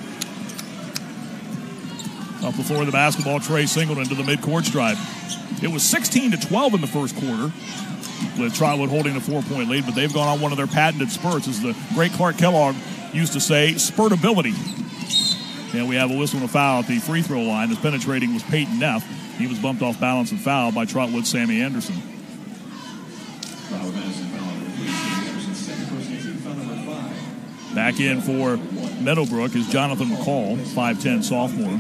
Off the floor of the basketball, Trey Singleton to the midcourt stripe. It was sixteen to twelve in the first quarter, with Trotwood holding a four-point lead, but they've gone on one of their patented spurts, as the great Clark Kellogg used to say, spurtability. And we have a whistle and a foul at the free throw line. As penetrating was Peyton Neff. He was bumped off balance and fouled by Trotwood's Sammy Anderson. Back in for Meadowbrook is Jonathan McCall, five ten sophomore.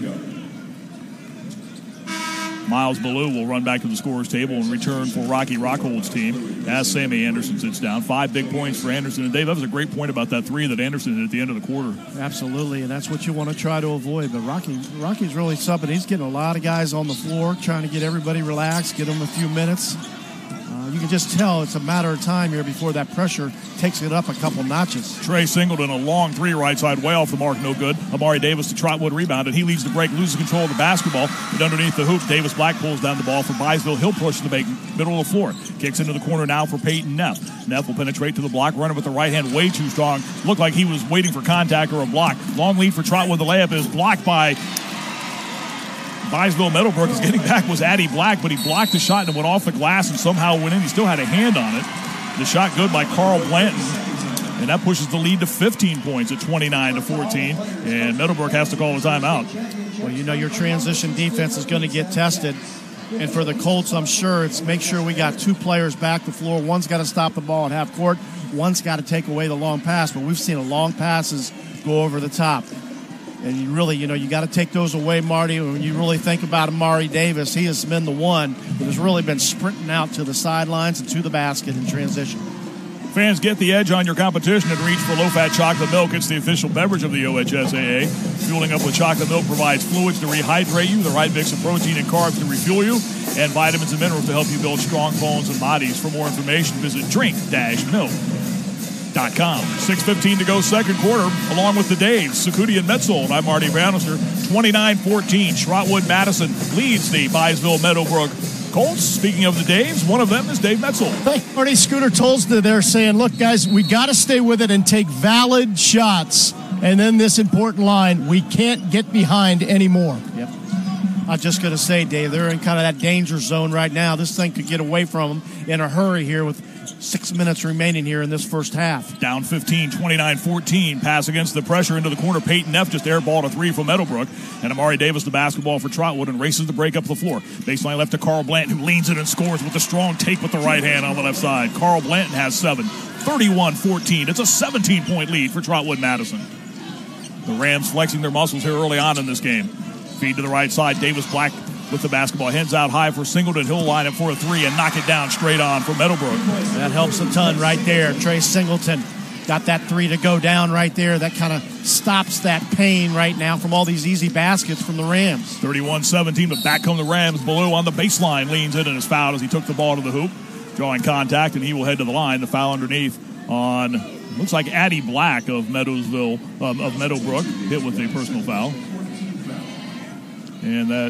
Miles Ballou will run back to the scorer's table and return for Rocky Rockhold's team as Sammy Anderson sits down. Five big points for Anderson. And, Dave, that was a great point about that three that Anderson did at the end of the quarter. Absolutely, and that's what you want to try to avoid. But Rocky, Rocky's really something. He's getting a lot of guys on the floor, trying to get everybody relaxed, get them a few minutes. Uh, you can just tell it's a matter of time here before that pressure takes it up a couple notches. Trey Singleton, a long three right side, way off the mark, no good. Amari Davis to Trotwood rebounded. He leads the break, loses control of the basketball. But underneath the hoop, Davis Black pulls down the ball for Byesville. He'll push the middle of the floor. Kicks into the corner now for Peyton Neff. Neff will penetrate to the block, running with the right hand way too strong. Looked like he was waiting for contact or a block. Long lead for Trotwood. The layup is blocked by Byesville. Meadowbrook. Is getting back was Addie Black, but he blocked the shot and went off the glass and somehow went in. He still had a hand on it. The shot good by Carl Blanton. And that pushes the lead to fifteen points at twenty-nine to fourteen. And Meadowbrook has to call a timeout. Well, you know your transition defense is going to get tested. And for the Colts, I'm sure it's make sure we got two players back the floor. One's got to stop the ball at half court. One's got to take away the long pass. But we've seen a long passes go over the top. And you really, you know, you got to take those away, Marty. When you really think about Amari Davis, he has been the one that has really been sprinting out to the sidelines and to the basket in transition. Fans, get the edge on your competition and reach for low-fat chocolate milk. It's the official beverage of the O H S A A. Fueling up with chocolate milk provides fluids to rehydrate you, the right mix of protein and carbs to refuel you, and vitamins and minerals to help you build strong bones and bodies. For more information, visit drink dash milk dot com. six fifteen to go, second quarter, along with the Daves, Sakudi and Metzold. I'm Marty Bannister. twenty-nine fourteen. Trotwood Madison leads the Byesville Meadowbrook Colts. Speaking of the Daves, one of them is Dave Metzold. Hey, Marty, Scooter Tolsda there saying, look, guys, we got to stay with it and take valid shots. And then this important line, we can't get behind anymore. Yep. I'm just going to say, Dave, they're in kind of that danger zone right now. This thing could get away from them in a hurry here with six minutes remaining here in this first half. Down fifteen, twenty-nine fourteen. Pass against the pressure into the corner. Peyton Neff just airballed a three from Meadowbrook. And Amari Davis the basketball for Trotwood and races the break up the floor. Baseline left to Carl Blanton, who leans in and scores with a strong take with the right hand on the left side. Carl Blanton has seven. thirty-one fourteen. It's a seventeen-point lead for Trotwood Madison. The Rams flexing their muscles here early on in this game. Feed to the right side. Davis Black with the basketball. Hands out high for Singleton. He'll line up for a three and knock it down straight on for Meadowbrook. That helps a ton right there. Trey Singleton got that three to go down right there. That kind of stops that pain right now from all these easy baskets from the Rams. thirty-one seventeen, but back come the Rams. Ballou on the baseline leans in and is fouled as he took the ball to the hoop. Drawing contact, and he will head to the line. The foul underneath on, looks like Addie Black of Meadowsville, um, of Meadowbrook, hit with a personal foul. And that,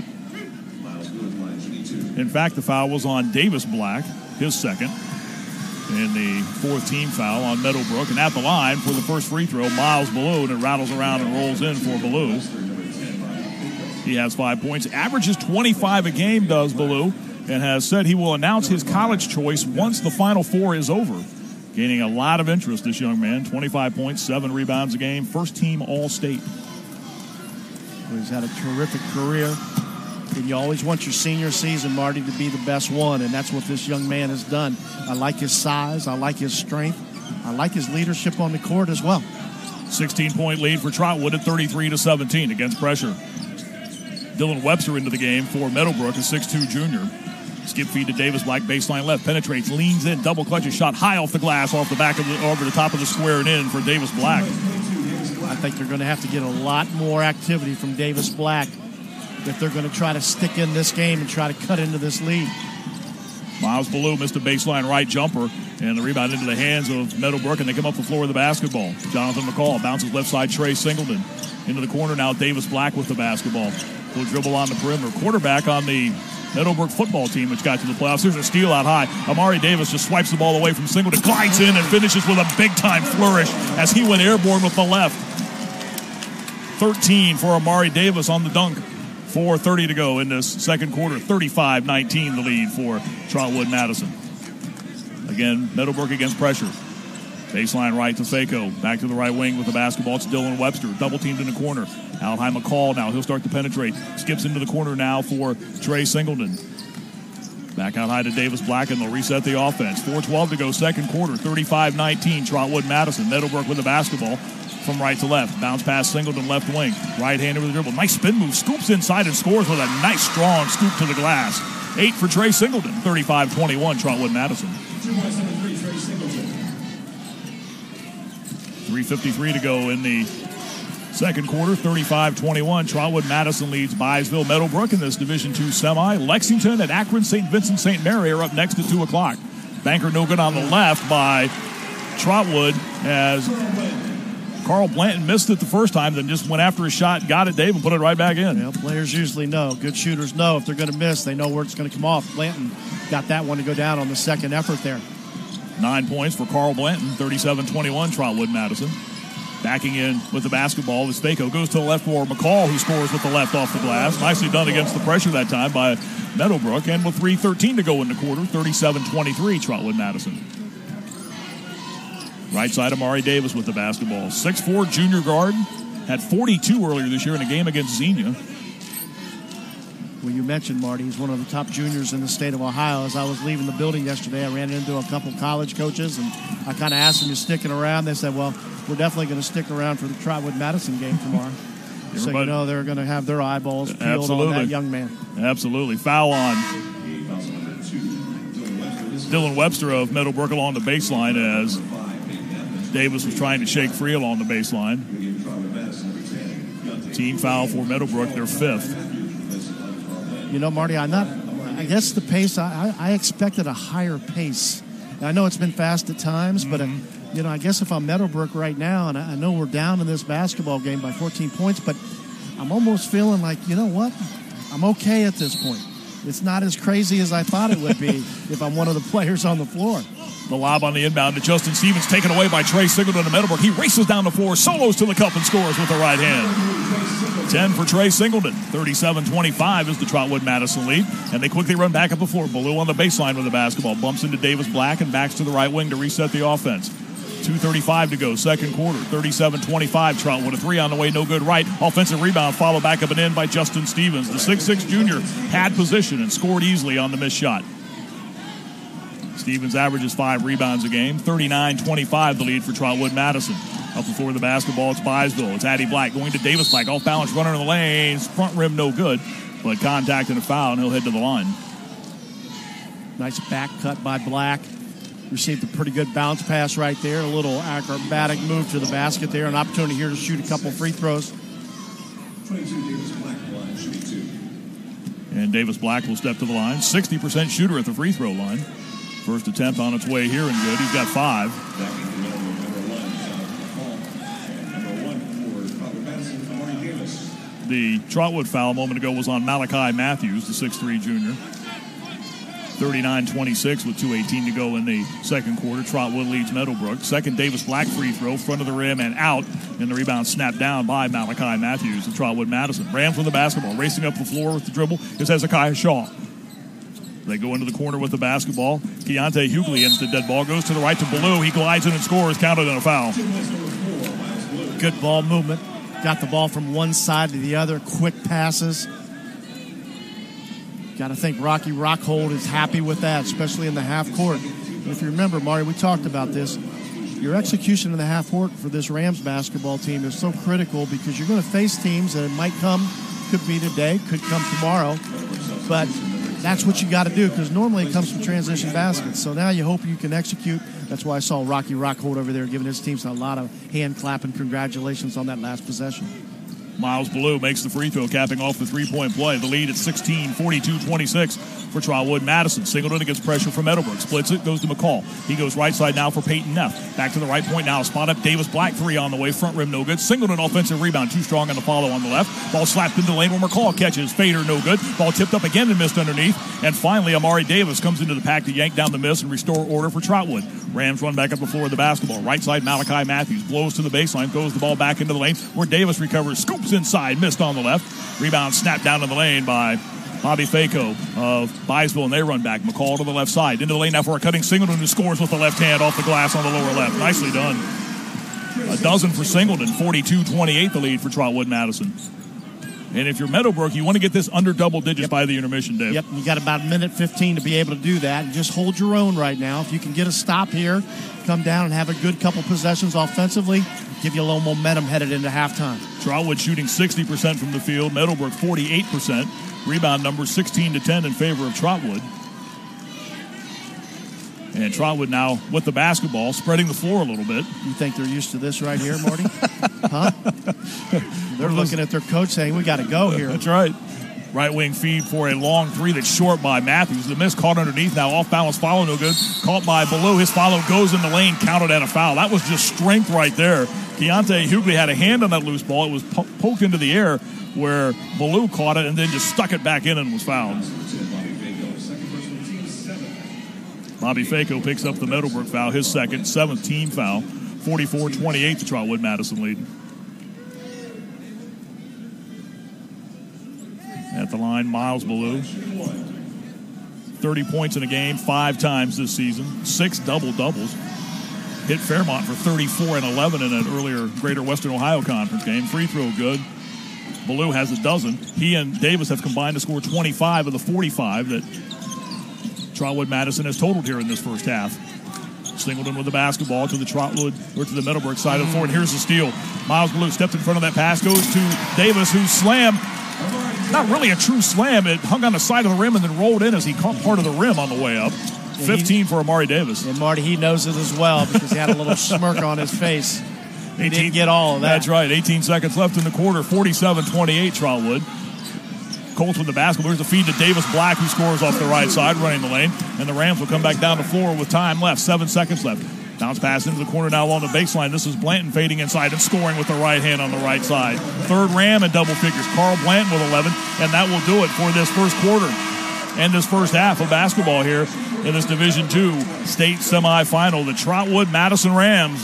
in fact, the foul was on Davis Black, his second. And the fourth team foul on Meadowbrook. And at the line for the first free throw, Miles Ballou, and it rattles around and rolls in for Ballou. He has five points. Averages twenty-five a game, does Ballou, and has said he will announce his college choice once the Final Four is over. Gaining a lot of interest, this young man. twenty-five points, seven rebounds a game. First team All-State. He's had a terrific career. And you always want your senior season, Marty, to be the best one, and that's what this young man has done. I like his size. I like his strength. I like his leadership on the court as well. sixteen-point lead for Trotwood at thirty-three to seventeen against pressure. Dylan Webster into the game for Meadowbrook, a six two junior. Skip feed to Davis Black, baseline left, penetrates, leans in, double clutches, shot high off the glass, off the back of the, over the top of the square and in for Davis Black. I think they're going to have to get a lot more activity from Davis Black if they're going to try to stick in this game and try to cut into this lead. Miles Ballou missed a baseline right jumper, and the rebound into the hands of Meadowbrook, and they come up the floor with the basketball. Jonathan McCall bounces left side, Trey Singleton. Into the corner now, Davis Black with the basketball. Will dribble on the perimeter. Quarterback on the Meadowbrook football team, which got to the playoffs. There's a steal out high. Amari Davis just swipes the ball away from Singleton, glides in and finishes with a big-time flourish as he went airborne with the left. thirteen for Amari Davis on the dunk. four thirty to go in this second quarter. thirty-five nineteen the lead for Trotwood Madison. Again, Meadowbrook against pressure. Baseline right to Faco. Back to the right wing with the basketball. It's Dylan Webster. Double teamed in the corner. Out high McCall now. He'll start to penetrate. Skips into the corner now for Trey Singleton. Back out high to Davis Black, and they'll reset the offense. four twelve to go, second quarter. thirty-five nineteen. Trotwood Madison. Meadowbrook with the basketball from right to left. Bounce pass Singleton left wing. Right hand over the dribble. Nice spin move. Scoops inside and scores with a nice strong scoop to the glass. Eight for Trey Singleton. thirty-five twenty-one. Trotwood Madison. three fifty-three to go in the second quarter. thirty-five twenty-one. Trotwood Madison leads Byesville Meadowbrook in this Division two semi. Lexington and Akron Saint Vincent Saint Mary are up next at two o'clock. Banker no good on the left by Trotwood as Carl Blanton missed it the first time, then just went after a shot, got it, Dave, and put it right back in. Yeah, players usually know. Good shooters know if they're going to miss, they know where it's going to come off. Blanton got that one to go down on the second effort there. Nine points for Carl Blanton, thirty-seven twenty-one, Trotwood Madison. Backing in with the basketball is Faco. Goes to the left for McCall, who scores with the left off the glass. Nicely done against the pressure that time by Meadowbrook. And with three thirteen to go in the quarter, thirty-seven twenty-three, Trotwood Madison. Right side, Amari Davis with the basketball. six four junior guard. Had forty-two earlier this year in a game against Xenia. Well, you mentioned, Marty, he's one of the top juniors in the state of Ohio. As I was leaving the building yesterday, I ran into a couple college coaches, and I kind of asked them, you sticking around? They said, well, we're definitely going to stick around for the Trotwood Madison game tomorrow. So, you know, they're going to have their eyeballs peeled Absolutely. on that young man. Absolutely. Foul on Dylan Webster of Meadowbrook along the baseline as Davis was trying to shake free along the baseline. Team foul for Meadowbrook, their fifth. You know, Marty, I'm not, I guess the pace, I, I expected a higher pace. I know it's been fast at times, but, uh, you know, I guess if I'm Meadowbrook right now, and I know we're down in this basketball game by fourteen points, but I'm almost feeling like, you know what, I'm okay at this point. It's not as crazy as I thought it would be if I'm one of the players on the floor. The lob on the inbound to Justin Stevens, taken away by Trey Singleton of Meadowbrook. He races down the floor, solos to the cup, and scores with the right hand. ten for Trey Singleton. thirty-seven twenty-five is the Trotwood Madison lead. And they quickly run back up the floor. Baloo on the baseline with the basketball. Bumps into Davis Black and backs to the right wing to reset the offense. two thirty-five to go, second quarter. thirty-seven twenty-five. Trotwood a three on the way, no good right. Offensive rebound, followed back up and in by Justin Stevens. The six six junior had position and scored easily on the missed shot. Stevens averages five rebounds a game. thirty-nine twenty-five the lead for Trotwood Madison. Up the floor of the basketball, it's Byesville. It's Addie Black going to Davis Black. Off balance, runner in the lane. Front rim, no good. But contact and a foul, and he'll head to the line. Nice back cut by Black. Received a pretty good bounce pass right there. A little acrobatic move to the basket there. An opportunity here to shoot a couple free throws. And Davis Black will step to the line. sixty percent shooter at the free throw line. First attempt on its way here and good. He's got five. The Trotwood foul a moment ago was on Malachi Matthews, the six three junior. thirty-nine twenty-six with two eighteen to go in the second quarter. Trotwood leads Meadowbrook. Second Davis Black free throw, front of the rim and out. And the rebound snapped down by Malachi Matthews and Trotwood Madison. Rams with the basketball. Racing up the floor with the dribble is Hezekiah Shaw. They go into the corner with the basketball. Keontae Hughley ends the dead ball. Goes to the right to Baloo. He glides in and scores. Counted on a foul. Good ball movement. Got the ball from one side to the other. Quick passes. Got to think Rocky Rockhold is happy with that, especially in the half court. And if you remember, Mario, we talked about this. Your execution in the half court for this Rams basketball team is so critical because you're going to face teams that might come, could be today, could come tomorrow. But that's what you got to do because normally it comes from transition baskets. So now you hope you can execute. That's why I saw Rocky Rockhold over there giving his teams a lot of hand clapping congratulations on that last possession. Miles Baloo makes the free throw, capping off the three-point play. The lead at sixteen, forty-two twenty-six for Trotwood Madison. Singleton against pressure from Meadowbrook. Splits it, goes to McCall. He goes right side now for Peyton Neff. Back to the right point now. Spot up Davis Black, three on the way. Front rim, no good. Singleton offensive rebound, too strong on the follow on the left. Ball slapped into the lane where McCall catches. Fader, no good. Ball tipped up again and missed underneath. And finally, Amari Davis comes into the pack to yank down the miss and restore order for Trotwood. Rams run back up the floor of the basketball. Right side, Malachi Matthews blows to the baseline, throws the ball back into the lane where Davis recovers, scoops inside, missed on the left. Rebound snapped down in the lane by Bobby Faco of Byesville, and they run back. McCall to the left side. Into the lane now for a cutting Singleton, who scores with the left hand off the glass on the lower left. Nicely done. A dozen for Singleton. forty-two twenty-eight the lead for Trotwood Madison. And if you're Meadowbrook, you want to get this under double digits yep. by the intermission, Dave. Yep, you got about a minute fifteen to be able to do that. And just hold your own right now. If you can get a stop here, come down and have a good couple possessions offensively, give you a little momentum headed into halftime. Trotwood shooting sixty percent from the field. Meadowbrook forty-eight percent. Rebound numbers sixteen to ten in favor of Trotwood. And Trotwood now with the basketball, spreading the floor a little bit. You think they're used to this right here, Marty? Huh? They're looking at their coach saying, we got to go here. That's right. Right wing feed for a long three that's short by Matthews. The miss caught underneath now. Off balance follow, no good. Caught by Ballou. His follow goes in the lane, counted at a foul. That was just strength right there. Keontae Hughley had a hand on that loose ball. It was po- poked into the air where Ballou caught it and then just stuck it back in and was fouled. Bobby Faco picks up the Meadowbrook foul, his second, seventh team foul. forty-four twenty-eight, the Trotwood Madison lead. At the line, Miles Ballou. thirty points in a game, five times this season. Six double-doubles. Hit Fairmont for thirty-four and eleven in an earlier Greater Western Ohio Conference game. Free throw good. Ballou has a dozen. He and Davis have combined to score twenty-five of the forty-five that Trotwood Madison has totaled here in this first half. Singleton with the basketball to the Trotwood, or to the Meadowbrook side of the floor, and here's the steal. Miles Ballou stepped in front of that pass, goes to Davis, who slammed. Not really a true slam. It hung on the side of the rim and then rolled in as he caught part of the rim on the way up. fifteen for Amari Davis. And Marty, he knows it as well because he had a little smirk on his face. He didn't get all of that. That's right. eighteen seconds left in the quarter. forty-seven twenty-eight Trotwood. Colts with the basketball. Here's the feed to Davis Black, who scores off the right side, running the lane. And the Rams will come back down the floor with time left. Seven seconds left. Bounce pass into the corner now along the baseline. This is Blanton fading inside and scoring with the right hand on the right side. Third Ram in double figures. Carl Blanton with eleven. And that will do it for this first quarter and this first half of basketball here in this Division two state semifinal. The Trotwood Madison Rams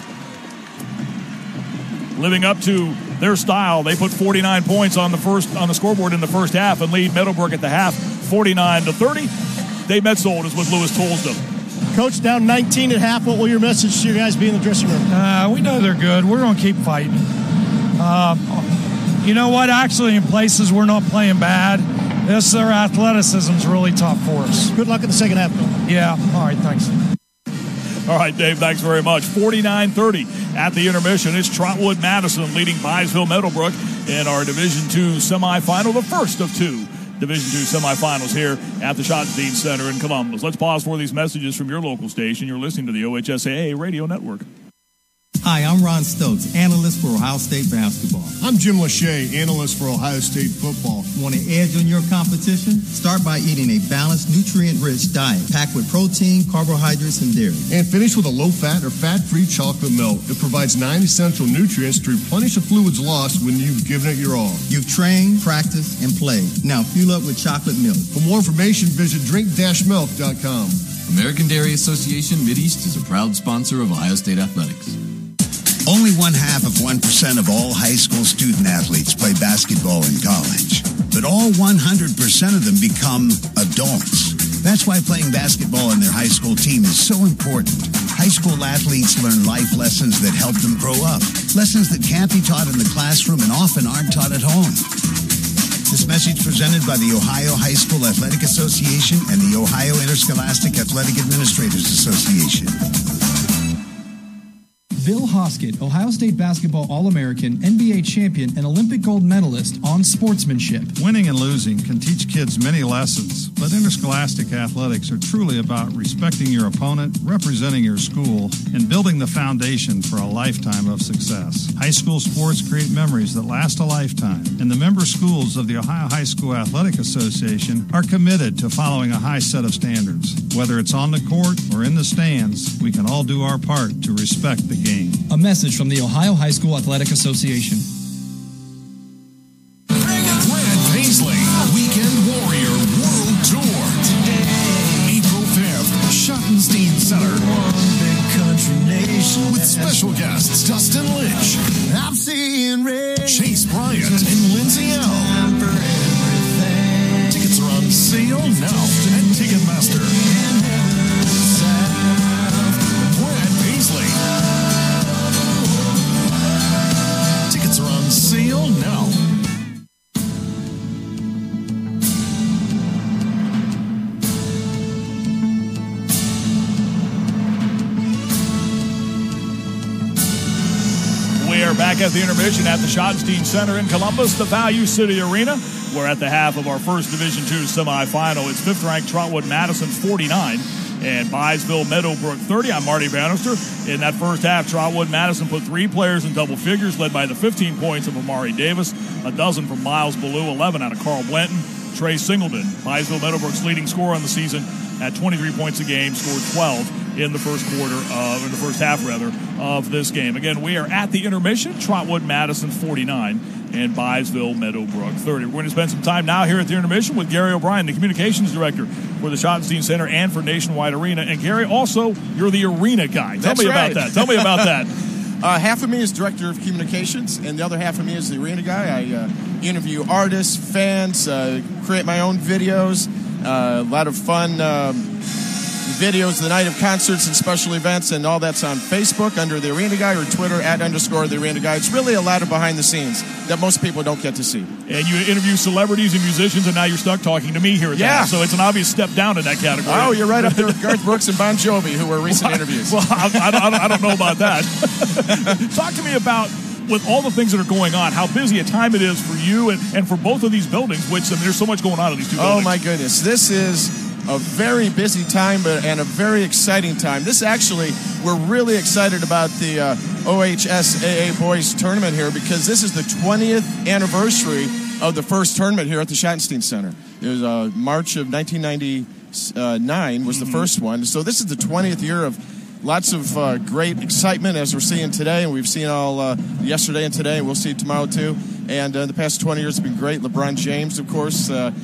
living up to their style. They put forty-nine points on the first on the scoreboard in the first half and lead Meadowbrook at the half forty-nine to thirty. Dave Metzold is with Lewis Tollsdale. Coach, down nineteen at half. What will your message to your guys be in the dressing room? Uh, we know they're good. We're going to keep fighting. Uh, you know what? Actually, in places we're not playing bad. This their athleticism is really tough for us. Good luck in the second half. Yeah. All right. Thanks. All right, Dave, thanks very much. forty-nine thirty at the intermission. It's Trotwood Madison leading Byesville Meadowbrook in our Division two semifinal, the first of two Division two semifinals here at the Schottenstein Center in Columbus. Let's pause for these messages from your local station. You're listening to the O H S A A Radio Network. Hi, I'm Ron Stokes, analyst for Ohio State basketball. I'm Jim Lachey, analyst for Ohio State football. Want an edge on your competition? Start by eating a balanced, nutrient-rich diet packed with protein, carbohydrates, and dairy. And finish with a low-fat or fat-free chocolate milk. It provides nine essential nutrients to replenish the fluids lost when you've given it your all. You've trained, practiced, and played. Now fuel up with chocolate milk. For more information, visit drink dash milk dot com. American Dairy Association Mideast is a proud sponsor of Ohio State Athletics. Only one half of one percent of all high school student athletes play basketball in college, but all one hundred percent of them become adults. That's why playing basketball on their high school team is so important. High school athletes learn life lessons that help them grow up, lessons that can't be taught in the classroom and often aren't taught at home. This message presented by the Ohio High School Athletic Association and the Ohio Interscholastic Athletic Administrators Association. Bill Hoskett, Ohio State basketball All-American, N B A champion, and Olympic gold medalist on sportsmanship. Winning and losing can teach kids many lessons, but interscholastic athletics are truly about respecting your opponent, representing your school, and building the foundation for a lifetime of success. High school sports create memories that last a lifetime, and the member schools of the Ohio High School Athletic Association are committed to following a high set of standards. Whether it's on the court or in the stands, we can all do our part to respect the game. A message from the Ohio High School Athletic Association. Brad Paisley, Weekend Warrior World Tour. April fifth, Schottenstein Center. With special guests Dustin Lynch, I'm seeing red, Chase Bryant, and Lindsay L. Tickets are on sale now at Ticketmaster. Brad Paisley. Tickets are on sale now. We are back at the intermission at the Schottenstein Center in Columbus, the Value City Arena. We're at the half of our first Division two semifinal. It's fifth-ranked Trotwood Madison forty-nine and Byesville Meadowbrook thirty. I'm Marty Bannister. In that first half, Trotwood Madison put three players in double figures, led by the fifteen points of Amari Davis, a dozen from Miles Ballou, eleven out of Carl Blanton, Trey Singleton. Byesville Meadowbrook's leading scorer on the season at twenty-three points a game, scored twelve in the first quarter of, in the first half rather, of this game. Again, we are at the intermission. Trotwood Madison forty-nine and Byesville Meadowbrook thirty. We're going to spend some time now here at the intermission with Gary O'Brien, the communications director for the Schottenstein Center and for Nationwide Arena. And Gary, also, you're the arena guy. Tell That's me right. about that. Tell me about that. Uh, half of me is director of communications, and the other half of me is the arena guy. I uh, interview artists, fans, uh, create my own videos, uh, a lot of fun um, videos the night of concerts and special events, and all that's on Facebook under the arena guy or Twitter at underscore the arena guy. It's really a lot of behind the scenes that most people don't get to see. And you interview celebrities and musicians, and now you're stuck talking to me here at Yeah. that. So it's an obvious step down in that category. Oh, you're right up there with Garth Brooks and Bon Jovi, who were recent well, interviews. Well, I, I, don't, I don't know about that. Talk to me about, with all the things that are going on, how busy a time it is for you and, and for both of these buildings, which, I mean, there's so much going on in these two buildings. Oh, my goodness. This is a very busy time but and a very exciting time. This actually, we're really excited about the uh, O H S A A Boys Tournament here because this is the twentieth anniversary of the first tournament here at the Schottenstein Center. It was uh, March of nineteen ninety-nine was the Mm-hmm. first one. So this is the twentieth year of lots of uh, great excitement as we're seeing today, and we've seen all uh, yesterday and today, and we'll see tomorrow too. And uh, the past twenty years have been great. LeBron James, of course, uh,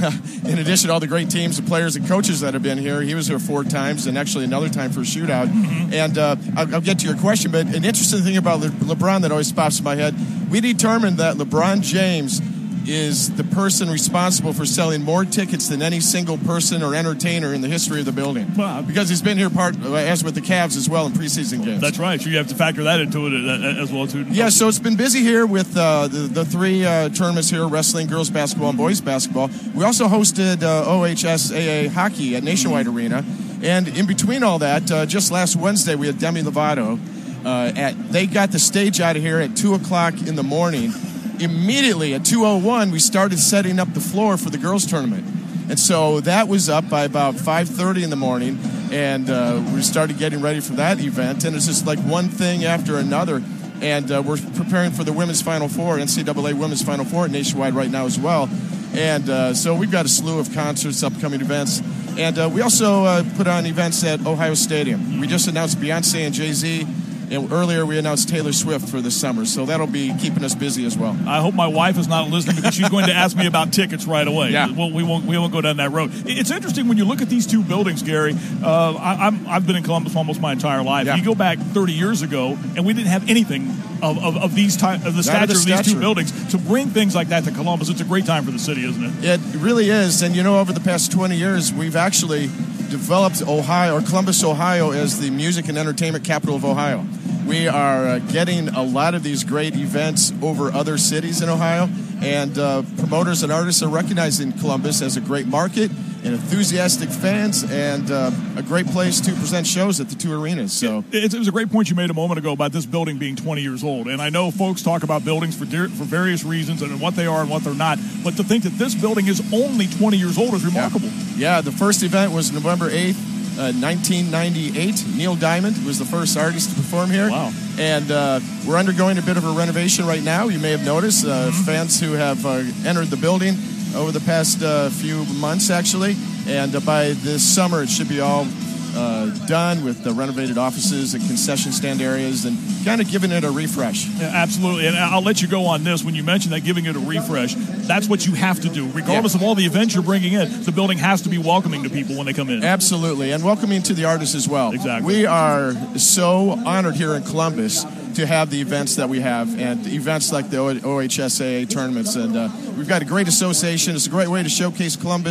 in addition to all the great teams and players and coaches that have been here, he was here four times and actually another time for a shootout. Mm-hmm. And uh, I'll, I'll get to your question, but an interesting thing about Le- LeBron that always pops in my head, we determined that LeBron James is the person responsible for selling more tickets than any single person or entertainer in the history of the building. Wow. Because he's been here part as with the Cavs as well in preseason games. That's right. So you have to factor that into it as well, too. Yeah, so it's been busy here with uh, the, the three uh, tournaments here, wrestling, girls basketball, and boys basketball. We also hosted uh, O H S A A hockey at Nationwide mm-hmm. Arena. And in between all that, uh, just last Wednesday, we had Demi Lovato. Uh, at, they got the stage out of here at two o'clock in the morning. Immediately at two oh one, we started setting up the floor for the girls' tournament. And so that was up by about five thirty in the morning, and uh, we started getting ready for that event. And it's just like one thing after another. And uh, we're preparing for the Women's Final Four, N C double A Women's Final Four at Nationwide right now as well. And uh, so we've got a slew of concerts, upcoming events. And uh, we also uh, put on events at Ohio Stadium. We just announced Beyonce and Jay-Z. And earlier we announced Taylor Swift for this summer, so that'll be keeping us busy as well. I hope my wife is not listening because she's going to ask me about tickets right away. Yeah. Well, we won't we won't go down that road. It's interesting when you look at these two buildings, Gary. Uh, I, I'm, I've been in Columbus almost my entire life. Yeah. You go back thirty years ago, and we didn't have anything of, of, of these ty- of the stature of, the of these two buildings. To bring things like that to Columbus, it's a great time for the city, isn't it? It really is. And, you know, over the past twenty years, we've actually developed Ohio, or Columbus, Ohio, as the music and entertainment capital of Ohio. We are uh, getting a lot of these great events over other cities in Ohio, and uh, promoters and artists are recognizing Columbus as a great market and enthusiastic fans and uh, a great place to present shows at the two arenas. So it, it was a great point you made a moment ago about this building being twenty years old. And I know folks talk about buildings for de- for various reasons and what they are and what they're not. But to think that this building is only twenty years old is remarkable. Yeah, yeah the first event was November eighth. Uh, nineteen ninety-eight, Neil Diamond was the first artist to perform here. Wow. And uh, we're undergoing a bit of a renovation right now. You may have noticed uh, mm-hmm. fans who have uh, entered the building over the past uh, few months, actually. And uh, by this summer, it should be all uh, done with the renovated offices and concession stand areas and kind of giving it a refresh. Yeah, absolutely. And I'll let you go on this. When you mentioned that, giving it a refresh, that's what you have to do. Regardless yeah. of all the events you're bringing in, the building has to be welcoming to people when they come in. Absolutely. And welcoming to the artists as well. Exactly. We are so honored here in Columbus to have the events that we have and events like the O H S A A tournaments. And uh, we've got a great association. It's a great way to showcase Columbus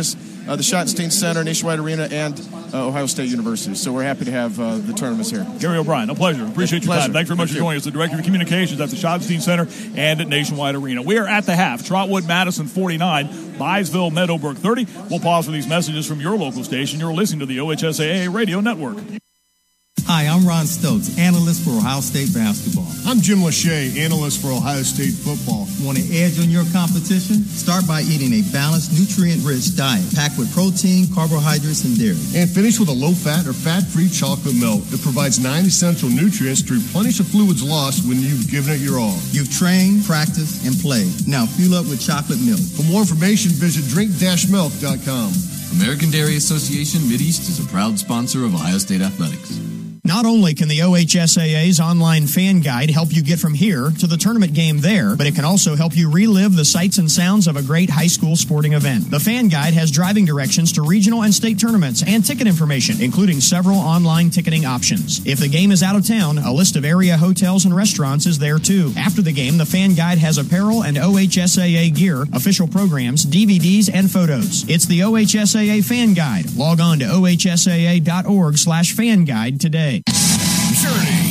uh, the Schottenstein Center, Nationwide Arena, and uh, Ohio State University. So we're happy to have uh, the tournaments here. Gary O'Brien, a pleasure. Appreciate your pleasure. time. Thanks very much Thank for joining you. us, the Director of Communications at the Schottenstein Center and at Nationwide Arena. We are at the half. Trotwood Madison forty-nine, Byesville Meadowbrook thirty. We'll pause for these messages from your local station. You're listening to the O H S A A Radio Network. Hi, I'm Ron Stokes, analyst for Ohio State basketball. I'm Jim Lachey, analyst for Ohio State football. Want an edge on your competition? Start by eating a balanced, nutrient-rich diet packed with protein, carbohydrates, and dairy. And finish with a low-fat or fat-free chocolate milk. It provides nine essential nutrients to replenish the fluids lost when you've given it your all. You've trained, practiced, and played. Now fuel up with chocolate milk. For more information, visit drink dash milk dot com. American Dairy Association Mideast is a proud sponsor of Ohio State Athletics. Not only can the O H S A A's online fan guide help you get from here to the tournament game there, but it can also help you relive the sights and sounds of a great high school sporting event. The fan guide has driving directions to regional and state tournaments and ticket information, including several online ticketing options. If the game is out of town, a list of area hotels and restaurants is there too. After the game, the fan guide has apparel and O H S A A gear, official programs, D V Ds, and photos. It's the O H S A A fan guide. Log on to O H S A A dot org slash fan guide today. Journey.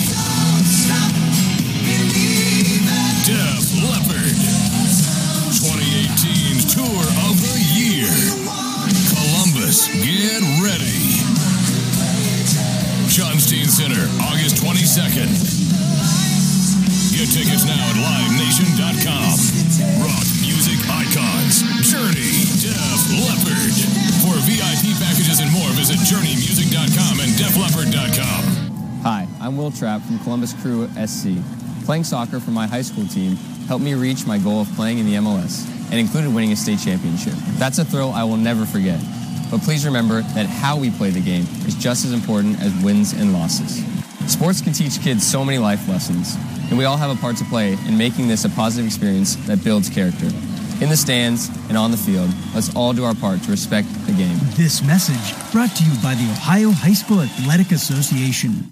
Def Leppard. twenty eighteen's Tour of the Year. Columbus, get ready. Schottenstein Center, August twenty-second. Get tickets now at live nation dot com. Rock music icons. Journey. Def Leppard. For V I P packages and more, visit journey music dot com and def leppard dot com. Hi, I'm Will Trapp from Columbus Crew S C. Playing soccer for my high school team helped me reach my goal of playing in the M L S and included winning a state championship. That's a thrill I will never forget. But please remember that how we play the game is just as important as wins and losses. Sports can teach kids so many life lessons, and we all have a part to play in making this a positive experience that builds character. In the stands and on the field, let's all do our part to respect the game. This message brought to you by the Ohio High School Athletic Association.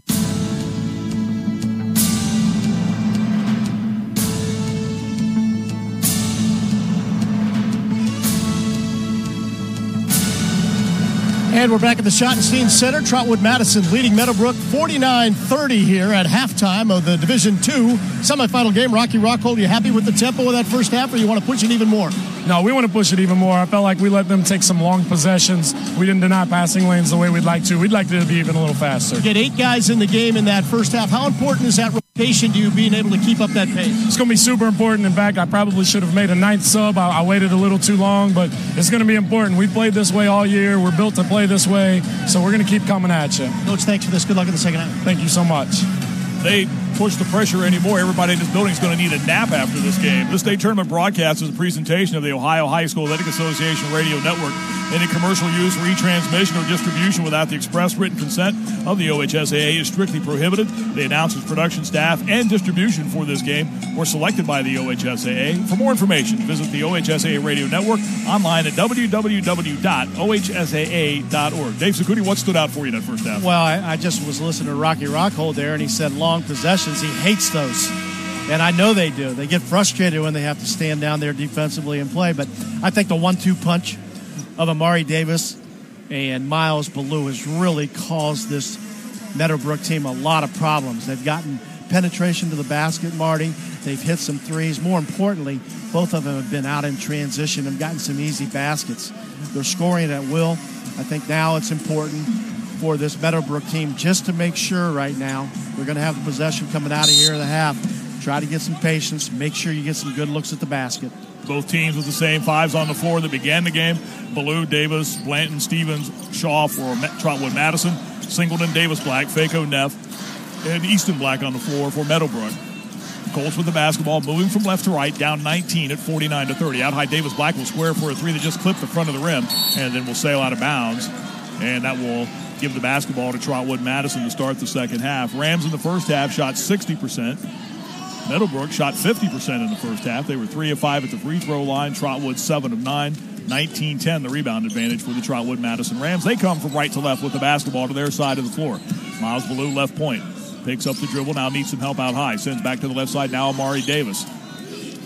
And we're back at the Schottenstein Center. Trotwood Madison leading Meadowbrook forty-nine thirty here at halftime of the Division two semifinal game. Rocky Rockhold, you happy with the tempo of that first half, or you want to push it even more? No, we want to push it even more. I felt like we let them take some long possessions. We didn't deny passing lanes the way we'd like to. We'd like to be even a little faster. You get eight guys in the game in that first half. How important is that rotation to you being able to keep up that pace? It's going to be super important. In fact, I probably should have made a ninth sub. I, I waited a little too long, but it's going to be important. We've played this way all year. We're built to play this way, so we're going to keep coming at you. Coach, thanks for this. Good luck in the second half. Thank you so much. They push the pressure anymore. Everybody in this building is going to need a nap after this game. The state tournament broadcast is a presentation of the Ohio High School Athletic Association Radio Network. Any commercial use, retransmission, or distribution without the express written consent of the O H S A A is strictly prohibited. The announcers, production staff, and distribution for this game were selected by the O H S A A. For more information, visit the O H S A A Radio Network online at w w w dot o h s a a dot org. Dave Sakuti, what stood out for you that first half? Well, I, I just was listening to Rocky Rockhold there, and he said long possessions. He hates those. And I know they do. They get frustrated when they have to stand down there defensively and play. But I think the one two punch of Amari Davis and Miles Ballou has really caused this Meadowbrook team a lot of problems. They've gotten penetration to the basket, Marty. They've hit some threes. More importantly, both of them have been out in transition and gotten some easy baskets. They're scoring at will. I think now it's important for this Meadowbrook team just to make sure right now we're going to have the possession coming out of here in the half. Try to get some patience. Make sure you get some good looks at the basket. Both teams with the same fives on the floor that began the game. Ballou, Davis, Blanton, Stevens, Shaw for Trotwood Madison, Singleton, Davis Black, Faco, Neff, and Easton Black on the floor for Meadowbrook. Colts with the basketball, moving from left to right, down nineteen at forty-nine to thirty. Out high, Davis Black will square for a three that just clipped the front of the rim, and then will sail out of bounds. And that will give the basketball to Trotwood Madison to start the second half. Rams in the first half shot sixty percent. Meadowbrook shot fifty percent in the first half. They were three of five at the free throw line. Trotwood seven of nine. nineteen ten the rebound advantage for the Trotwood Madison Rams. They come from right to left with the basketball to their side of the floor. Miles Ballou, left point. Picks up the dribble, now needs some help out high. Sends back to the left side, now Amari Davis.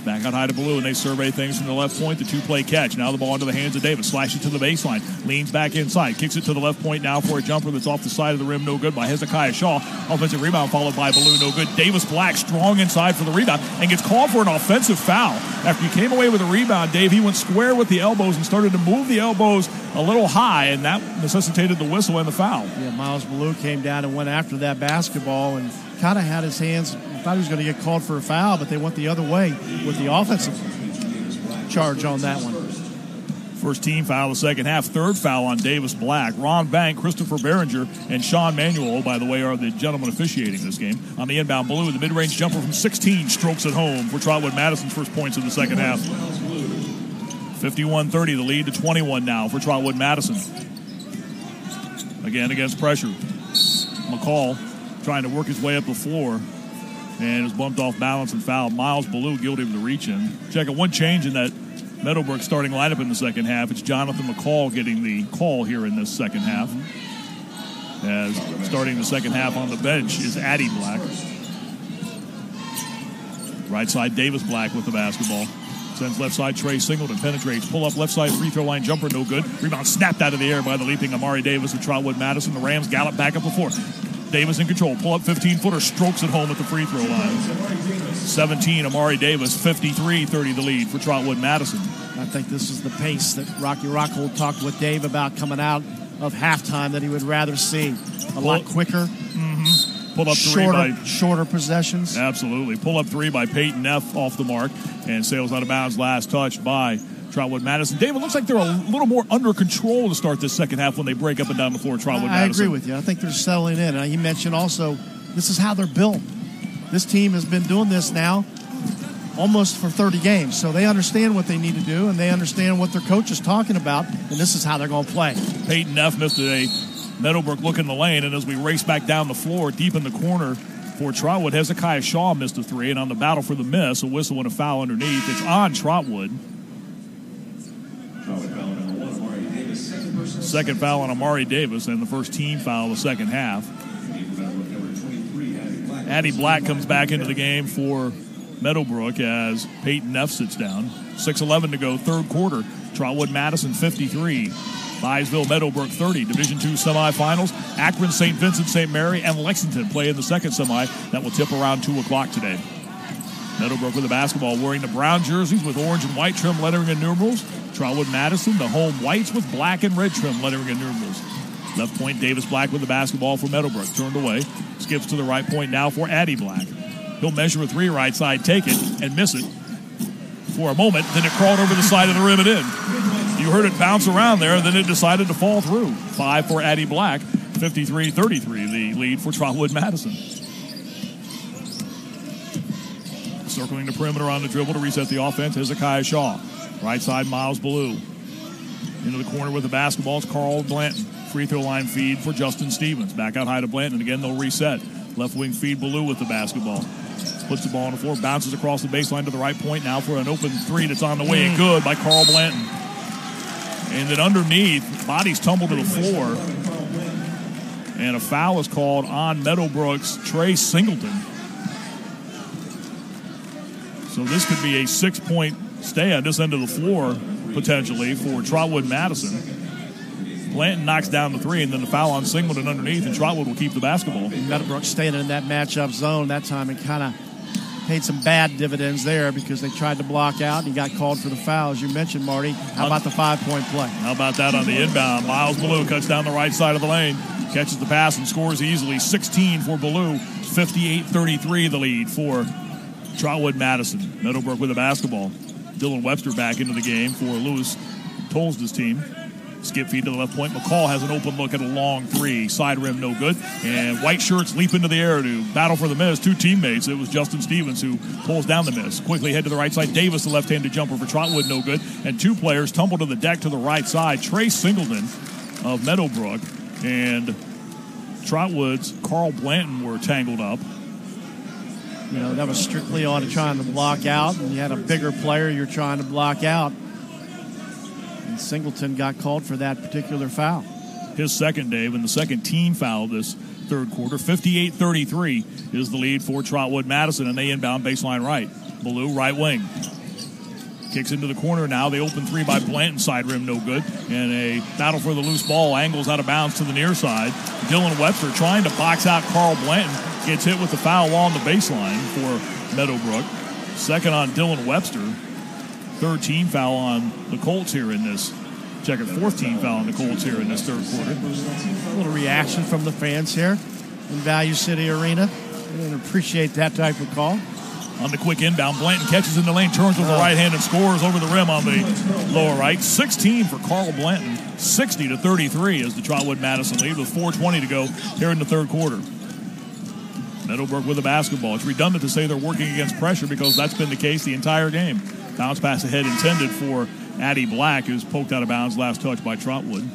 Back out high to Blue, and they survey things from the left point. The two-play catch. Now the ball into the hands of Davis. Slashes to the baseline. Leans back inside. Kicks it to the left point now for a jumper that's off the side of the rim. No good by Hezekiah Shaw. Offensive rebound followed by Blue. No good. Davis Black strong inside for the rebound and gets called for an offensive foul. After he came away with a rebound, Dave, he went square with the elbows and started to move the elbows a little high, and that necessitated the whistle and the foul. Yeah, Miles Blue came down and went after that basketball and kind of had his hands, thought he was going to get called for a foul, but they went the other way with the offensive charge on that one. First team foul of the second half. Third foul on Davis Black. Ron Bank, Christopher Behringer, and Sean Manuel, by the way, are the gentlemen officiating this game. On the inbound, Blue, the mid-range jumper from sixteen strokes it home for Trotwood Madison's first points of the second half. fifty-one thirty, the lead to twenty-one now for Trotwood Madison. Again against pressure. McCall trying to work his way up the floor and is bumped off balance and fouled. Miles Blue guilty of the reach-in. Check it, one change in that Meadowbrook starting lineup in the second half. It's Jonathan McCall getting the call here in this second half. As starting the second half on the bench is Addie Black. Right side, Davis Black with the basketball. Sends left side, Trey Singleton penetrates. Pull up left side, free throw line jumper, no good. Rebound snapped out of the air by the leaping Amari Davis of Trotwood Madison. The Rams gallop back up the floor. Davis in control. Pull up fifteen-footer, strokes it home at the free throw line. seventeen, Amari Davis, fifty-three thirty the lead for Trotwood Madison. I think this is the pace that Rocky Rockhold talked with Dave about coming out of halftime that he would rather see. A Pull, lot quicker. Mm-hmm. Pull up shorter, three by shorter possessions. Absolutely. Pull up three by Peyton Neff off the mark and sails out of bounds. Last touch by Trotwood Madison. David, looks like they're a little more under control to start this second half when they break up and down the floor. Trotwood I, I Madison. agree with you. I think they're settling in. And he mentioned also this is how they're built. This team has been doing this now almost for thirty games. So they understand what they need to do, and they understand what their coach is talking about, and this is how they're going to play. Peyton Neff missed a Meadowbrook look in the lane, and as we race back down the floor, deep in the corner for Trotwood, Hezekiah Shaw missed a three, and on the battle for the miss, a whistle and a foul underneath. It's on Trotwood. Second foul on Amari Davis, and the first team foul of the second half. Addie Black comes back into the game for Meadowbrook as Peyton Neff sits down. six eleven to go, third quarter. Trotwood Madison fifty-three. Byesville Meadowbrook thirty. Division two semifinals. Akron, Saint Vincent, Saint Mary, and Lexington play in the second semi. That will tip around two o'clock today. Meadowbrook with the basketball, wearing the brown jerseys with orange and white trim lettering and numerals. Trotwood Madison, the home whites with black and red trim lettering and numerals. Left point, Davis Black with the basketball for Meadowbrook. Turned away. Skips to the right point now for Addie Black. He'll measure a three right side, take it, and miss it for a moment. Then it crawled over the side of the rim and in. You heard it bounce around there, and then it decided to fall through. Five for Addie Black, fifty-three thirty-three, the lead for Trotwood Madison. Circling the perimeter on the dribble to reset the offense, Hezekiah Shaw. Right side, Miles Blue. Into the corner with the basketball, it's Carl Blanton. Free throw line feed for Justin Stevens. Back out high to Blanton. Again, they'll reset. Left wing feed Blue with the basketball. Puts the ball on the floor, bounces across the baseline to the right point now for an open three that's on the way and good by Carl Blanton. And then underneath, bodies tumble to the floor. And a foul is called on Meadowbrook's Trey Singleton. So this could be a six-point stay on this end of the floor, potentially, for Trotwood Madison. Blanton knocks down the three, and then the foul on Singleton underneath, and Trotwood will keep the basketball. Meadowbrook staying in that matchup zone that time and kind of paid some bad dividends there because they tried to block out and he got called for the foul, as you mentioned, Marty. How about the five-point play? How about that on the inbound? Miles Blue cuts down the right side of the lane, catches the pass and scores easily. sixteen for Blue, fifty-eight thirty-three the lead for Trotwood Madison. Meadowbrook with the basketball. Dylan Webster back into the game for Lewis Tolsda's team. Skip feed to the left point. McCall has an open look at a long three. Side rim, no good. And white shirts leap into the air to battle for the miss. Two teammates. It was Justin Stevens who pulls down the miss. Quickly head to the right side. Davis, the left-handed jumper for Trotwood, no good. And two players tumble to the deck to the right side. Trey Singleton of Meadowbrook and Trotwood's Carl Blanton were tangled up. You know, that was strictly on trying to block out. And you had a bigger player you're trying to block out. And Singleton got called for that particular foul. His second, Dave, and the second team foul this third quarter. fifty-eight thirty-three is the lead for Trotwood Madison, and they inbound baseline right. Blue, right wing. Kicks into the corner now. The open three by Blanton, side rim, no good. And a battle for the loose ball, angles out of bounds to the near side. Dylan Webster trying to box out Carl Blanton. Gets hit with the foul on the baseline for Meadowbrook. Second on Dylan Webster. Third team foul on the Colts here in this. Check it, fourth team foul on the Colts here in this third quarter. A little reaction from the fans here in Value City Arena. And appreciate that type of call. On the quick inbound, Blanton catches in the lane, turns with the right hand and scores over the rim on the lower right. sixteen for Carl Blanton, sixty to thirty-three as the Trotwood Madison lead with four twenty to go here in the third quarter. Meadowbrook with the basketball. It's redundant to say they're working against pressure because that's been the case the entire game. Bounce pass ahead intended for Addie Black, who's poked out of bounds, last touch by Trotwood.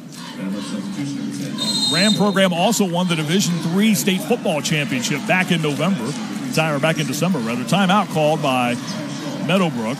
Ram program also won the Division three state football championship back in November. Or back in December, rather. Timeout called by Meadowbrook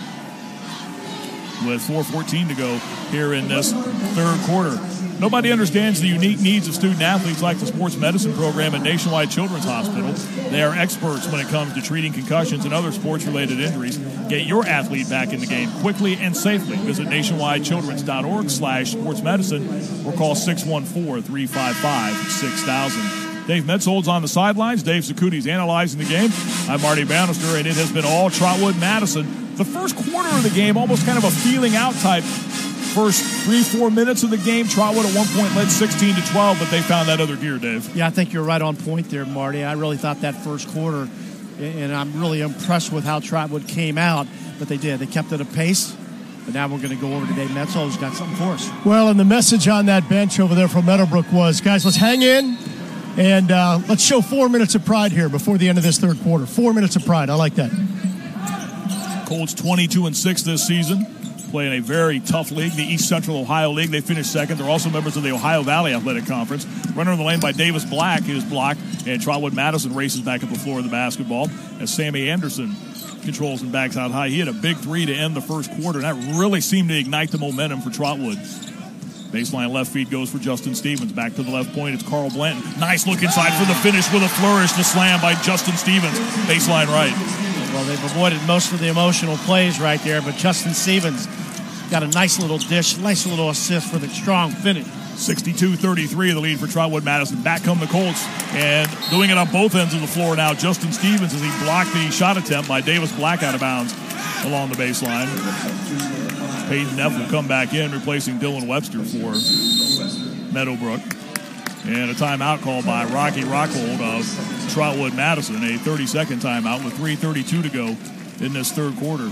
with four fourteen to go here in this third quarter. Nobody understands the unique needs of student athletes like the sports medicine program at Nationwide Children's Hospital. They are experts when it comes to treating concussions and other sports-related injuries. Get your athlete back in the game quickly and safely. Visit nationwidechildrens.org slash sports medicine or call six one four, three five five, six thousand. Dave Metzold's on the sidelines. Dave Zakuti's analyzing the game. I'm Marty Bannister, and it has been all Trotwood Madison. The first quarter of the game, almost kind of a feeling out type. First three, four minutes of the game, Trotwood at one point led sixteen to twelve, but they found that other gear, Dave. Yeah, I think you're right on point there, Marty. I really thought that first quarter, and I'm really impressed with how Trotwood came out, but they did. They kept it a pace. But now we're going to go over to Dave Metzold, who's got something for us. Well, and the message on that bench over there from Meadowbrook was, guys, let's hang in. And uh, let's show four minutes of pride here before the end of this third quarter. Four minutes of pride. I like that. Colts twenty-two and six this season. Play in a very tough league, the East Central Ohio League. They finished second. They're also members of the Ohio Valley Athletic Conference. Runner in the lane by Davis Black is blocked, and Trotwood Madison races back up the floor of the basketball as Sammy Anderson controls and backs out high. He had a big three to end the first quarter, and that really seemed to ignite the momentum for Trotwood. Baseline left feed goes for Justin Stevens. Back to the left point, it's Carl Blanton. Nice look inside for the finish with a flourish. The slam by Justin Stevens. Baseline right. Well, they've avoided most of the emotional plays right there, but Justin Stevens got a nice little dish, nice little assist for the strong finish. sixty-two thirty-three, the lead for Trotwood Madison. Back come the Colts, and doing it on both ends of the floor now, Justin Stevens as he blocked the shot attempt by Davis Black out of bounds along the baseline. Peyton Neff will come back in, replacing Dylan Webster for Meadowbrook. And a timeout called by Rocky Rockhold of Trotwood Madison, a thirty-second timeout with three thirty-two to go in this third quarter.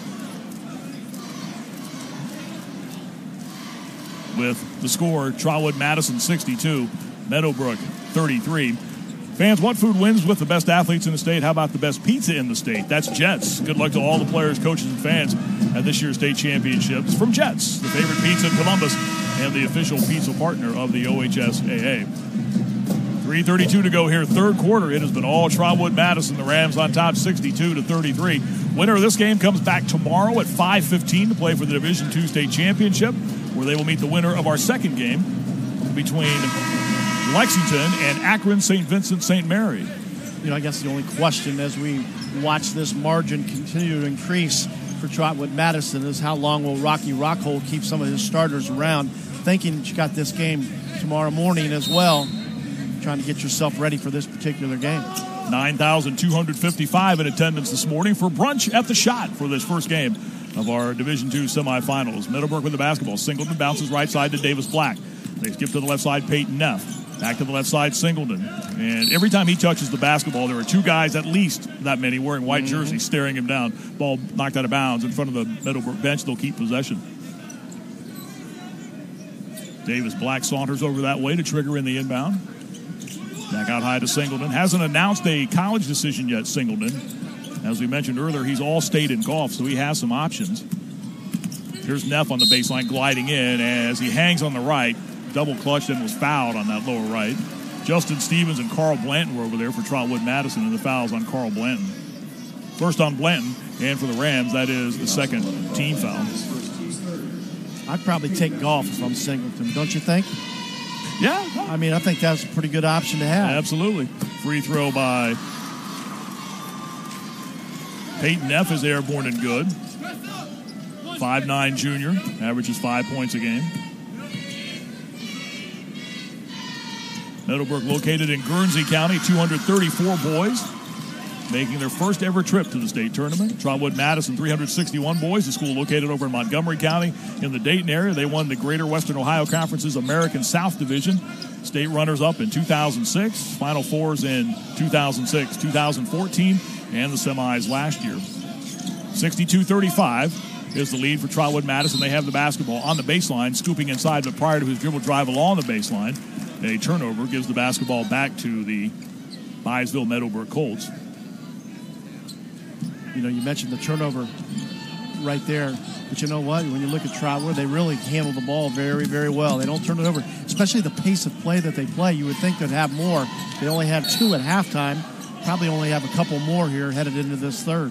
With the score, Trotwood Madison sixty-two, Meadowbrook thirty-three. Fans, what food wins with the best athletes in the state? How about the best pizza in the state? That's Jets. Good luck to all the players, coaches, and fans at this year's state championships from Jets, the favorite pizza in Columbus and the official pizza partner of the O H S A A. three thirty-two to go here, third quarter. It has been all Trotwood Madison. The Rams on top sixty-two to thirty-three. Winner of this game comes back tomorrow at five fifteen to play for the Division two state championship, where they will meet the winner of our second game between Lexington and Akron Saint Vincent Saint Mary. You know, I guess the only question as we watch this margin continue to increase for Trotwood Madison is how long will Rocky Rockhold keep some of his starters around, thinking that you got this game tomorrow morning as well, trying to get yourself ready for this particular game. nine thousand two hundred fifty-five in attendance this morning for brunch at the Shot for this first game of our Division two semifinals. Meadowbrook with the basketball. Singleton bounces right side to Davis Black. They skip to the left side, Peyton Neff. Back to the left side, Singleton. And every time he touches the basketball, there are two guys, at least that many, wearing white mm-hmm. jerseys, staring him down. Ball knocked out of bounds in front of the Meadowbrook bench. They'll keep possession. Davis Black saunters over that way to trigger in the inbound. Back out high to Singleton. Hasn't announced a college decision yet, Singleton. As we mentioned earlier, he's all-state in golf, so he has some options. Here's Neff on the baseline gliding in as he hangs on the right. Double clutched and was fouled on that lower right. Justin Stevens and Carl Blanton were over there for Trotwood Madison, and the fouls on Carl Blanton. First on Blanton, and for the Rams, that is the second team foul. I'd probably take golf if I'm Singleton, don't you think? Yeah. I mean, I think that's a pretty good option to have. Absolutely. Free throw by Peyton Neff is airborne and good. five nine junior, averages five points a game. Meadowbrook located in Guernsey County, two hundred thirty-four boys, making their first ever trip to the state tournament. Trotwood Madison, three hundred sixty-one boys, the school located over in Montgomery County in the Dayton area. They won the Greater Western Ohio Conference's American South Division. State runners-up in two thousand six, Final Fours in two thousand six, two thousand fourteen, and the semis last year. sixty-two thirty-five is the lead for Trotwood Madison. They have the basketball on the baseline, scooping inside, but prior to his dribble drive along the baseline, a turnover gives the basketball back to the Byesville Meadowbrook Colts. You know, you mentioned the turnover right there, but you know what? When you look at Trotwood, they really handle the ball very, very well. They don't turn it over, especially the pace of play that they play. You would think they'd have more. They only have two at halftime. Probably only have a couple more here headed into this third.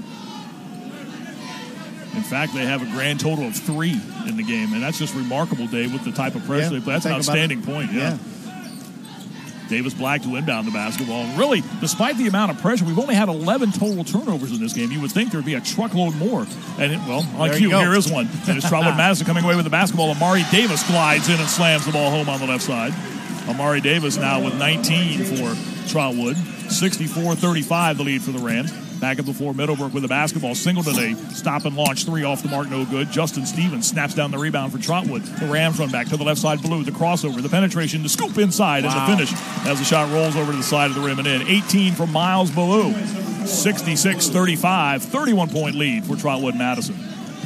In fact, they have a grand total of three in the game, and that's just remarkable, Dave, with the type of pressure Yeah, they play. That's an outstanding point, yeah. yeah. Davis Black to inbound the basketball. And really, despite the amount of pressure, we've only had eleven total turnovers in this game. You would think there would be a truckload more. And, it, well, on There cue, you go. here is one. And it's Trotwood Madison coming away with the basketball. Amari Davis glides in and slams the ball home on the left side. Amari Davis now with nineteen for Trotwood. sixty-four thirty-five the lead for the Rams. Back up the floor, Meadowbrook with the basketball. Singleton, a stop and launch three off the mark, no good. Justin Stevens snaps down the rebound for Trotwood. The Rams run back to the left side, Blue. The crossover, the penetration, the scoop inside, Wow. and the finish as the shot rolls over to the side of the rim and in. eighteen from Miles Ballou. sixty-six thirty-five, thirty-one point lead for Trotwood Madison.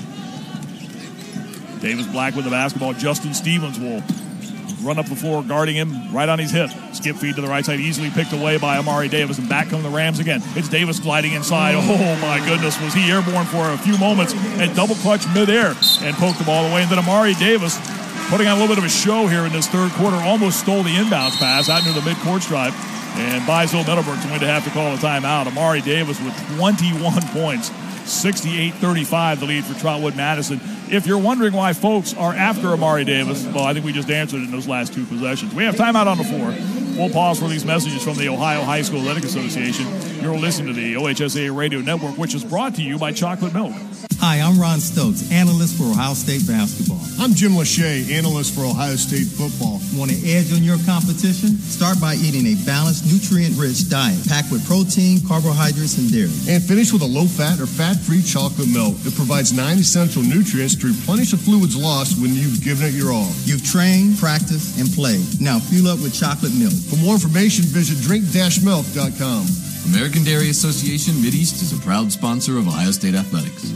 Davis Black with the basketball. Justin Stevens will run up the floor, guarding him right on his hip. Skip feed to the right side, easily picked away by Amari Davis, and back come the Rams again. It's Davis gliding inside. Oh, my goodness, was he airborne for a few moments and double clutch midair and poked the ball away. And then Amari Davis, putting on a little bit of a show here in this third quarter, almost stole the inbounds pass out into the mid-court stripe. And Byesville Meadowbrook's going to have to call a timeout. Amari Davis with twenty-one points. sixty-eight thirty-five the lead for Trotwood Madison. If you're wondering why folks are after Amari Davis, well, I think we just answered in those last two possessions. We have timeout on the floor. We'll pause for these messages from the Ohio High School Athletic Association. You're listening to the O H S A A Radio Network, which is brought to you by Chocolate Milk. Hi, I'm Ron Stokes, analyst for Ohio State basketball. I'm Jim Lachey, analyst for Ohio State football. Want to edge on your competition? Start by eating a balanced, nutrient-rich diet packed with protein, carbohydrates, and dairy. And finish with a low-fat or fat-free chocolate milk. It provides nine essential nutrients to replenish the fluids lost when you've given it your all. You've trained, practiced, and played. Now fuel up with chocolate milk. For more information, visit drink dash milk dot com. American Dairy Association Mideast is a proud sponsor of Ohio State Athletics.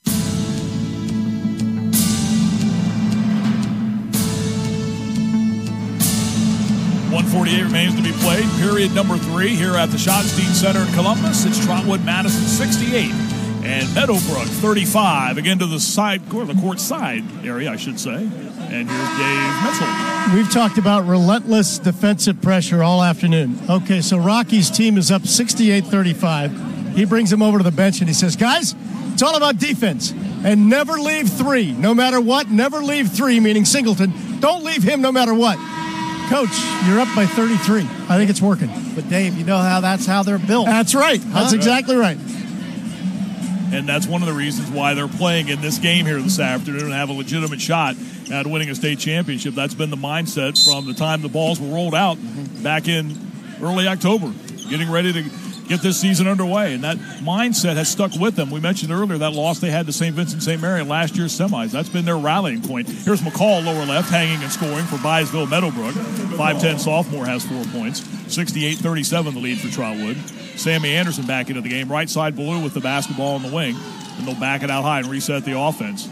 one forty-eight remains to be played. Period number three here at the Schottenstein Center in Columbus. It's Trotwood Madison sixty-eight and Meadowbrook thirty-five. Again to the side, or the court side area, I should say. And here's Dave Metzel. We've talked about relentless defensive pressure all afternoon. Okay, so Rocky's team is up sixty-eight thirty-five. He brings them over to the bench and he says, guys, it's all about defense. And never leave three, no matter what. Never leave three, meaning Singleton. Don't leave him no matter what. Coach, you're up by thirty-three. I think it's working. But, Dave, you know how that's how they're built. That's right. That's Huh? exactly right. And that's one of the reasons why they're playing in this game here this afternoon and have a legitimate shot at winning a state championship. That's been the mindset from the time the balls were rolled out back in early October, getting ready to get this season underway. And that mindset has stuck with them. We mentioned earlier that loss they had to Saint Vincent Saint Mary in last year's semis. That's been their rallying point. Here's McCall, lower left, hanging and scoring for Byesville Meadowbrook. five ten sophomore has four points. sixty-eight thirty-seven the lead for Trotwood. Sammy Anderson back into the game. Right side Blue with the basketball in the wing. And they'll back it out high and reset the offense.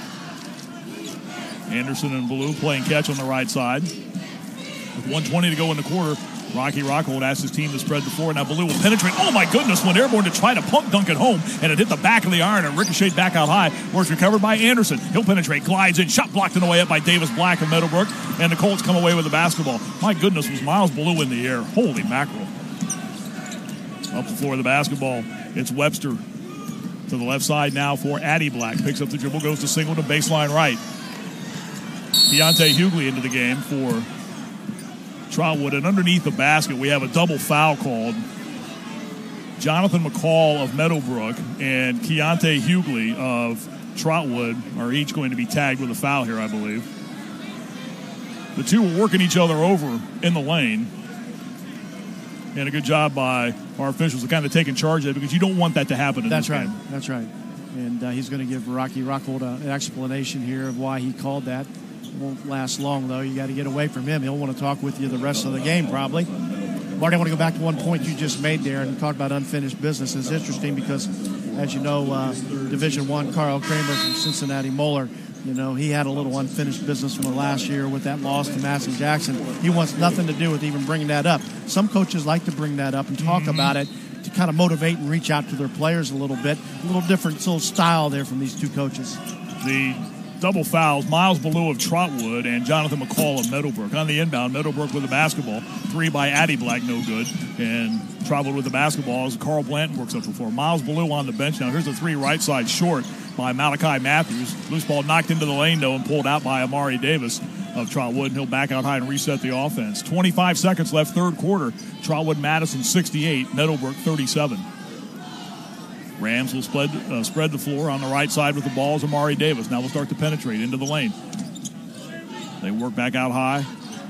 Anderson and Blue playing catch on the right side. With one twenty to go in the quarter, Rocky Rockhold asks his team to spread the floor. Now Blue will penetrate. Oh, my goodness, went airborne to try to pump dunk it home, and it hit the back of the iron and ricocheted back out high, where it's recovered by Anderson. He'll penetrate, glides in, shot blocked in the way up by Davis Black of Meadowbrook, and the Colts come away with the basketball. My goodness, was Miles Blue in the air. Holy mackerel. Up the floor of the basketball, it's Webster to the left side now for Addie Black. Picks up the dribble, goes to Singleton, baseline right. Keontae Hughley into the game for Trotwood. And underneath the basket, we have a double foul called. Jonathan McCall of Meadowbrook and Keontae Hughley of Trotwood are each going to be tagged with a foul here, I believe. The two were working each other over in the lane. And a good job by our officials to kind of taking charge of it because you don't want that to happen in That's this right. game. That's right. And uh, he's going to give Rocky Rockhold an explanation here of why he called that. Won't last long, though. You got to get away from him. He'll want to talk with you the rest of the game, probably. Marty, I want to go back to one point you just made there and talk about unfinished business. It's interesting because, as you know, uh, Division One Carl Kramer from Cincinnati Moeller, you know, he had a little unfinished business from the last year with that loss to Madison Jackson. He wants nothing to do with even bringing that up. Some coaches like to bring that up and talk mm-hmm. about it to kind of motivate and reach out to their players a little bit. A little different little style there from these two coaches. The double fouls, Miles Ballou of Trotwood and Jonathan McCall of Meadowbrook. On the inbound, Meadowbrook with the basketball. Three by Addie Black, no good. And Trotwood with the basketball as Carl Blanton works up the floor. Miles Ballou on the bench now. Here's a three right side short by Malachi Matthews. Loose ball knocked into the lane, though, and pulled out by Amari Davis of Trotwood, and he'll back out high and reset the offense. twenty-five seconds left, third quarter. Trotwood Madison sixty-eight, Meadowbrook thirty-seven. Rams will spread, uh, spread the floor on the right side with the ball is Amari Davis. Now we'll start to penetrate into the lane. They work back out high.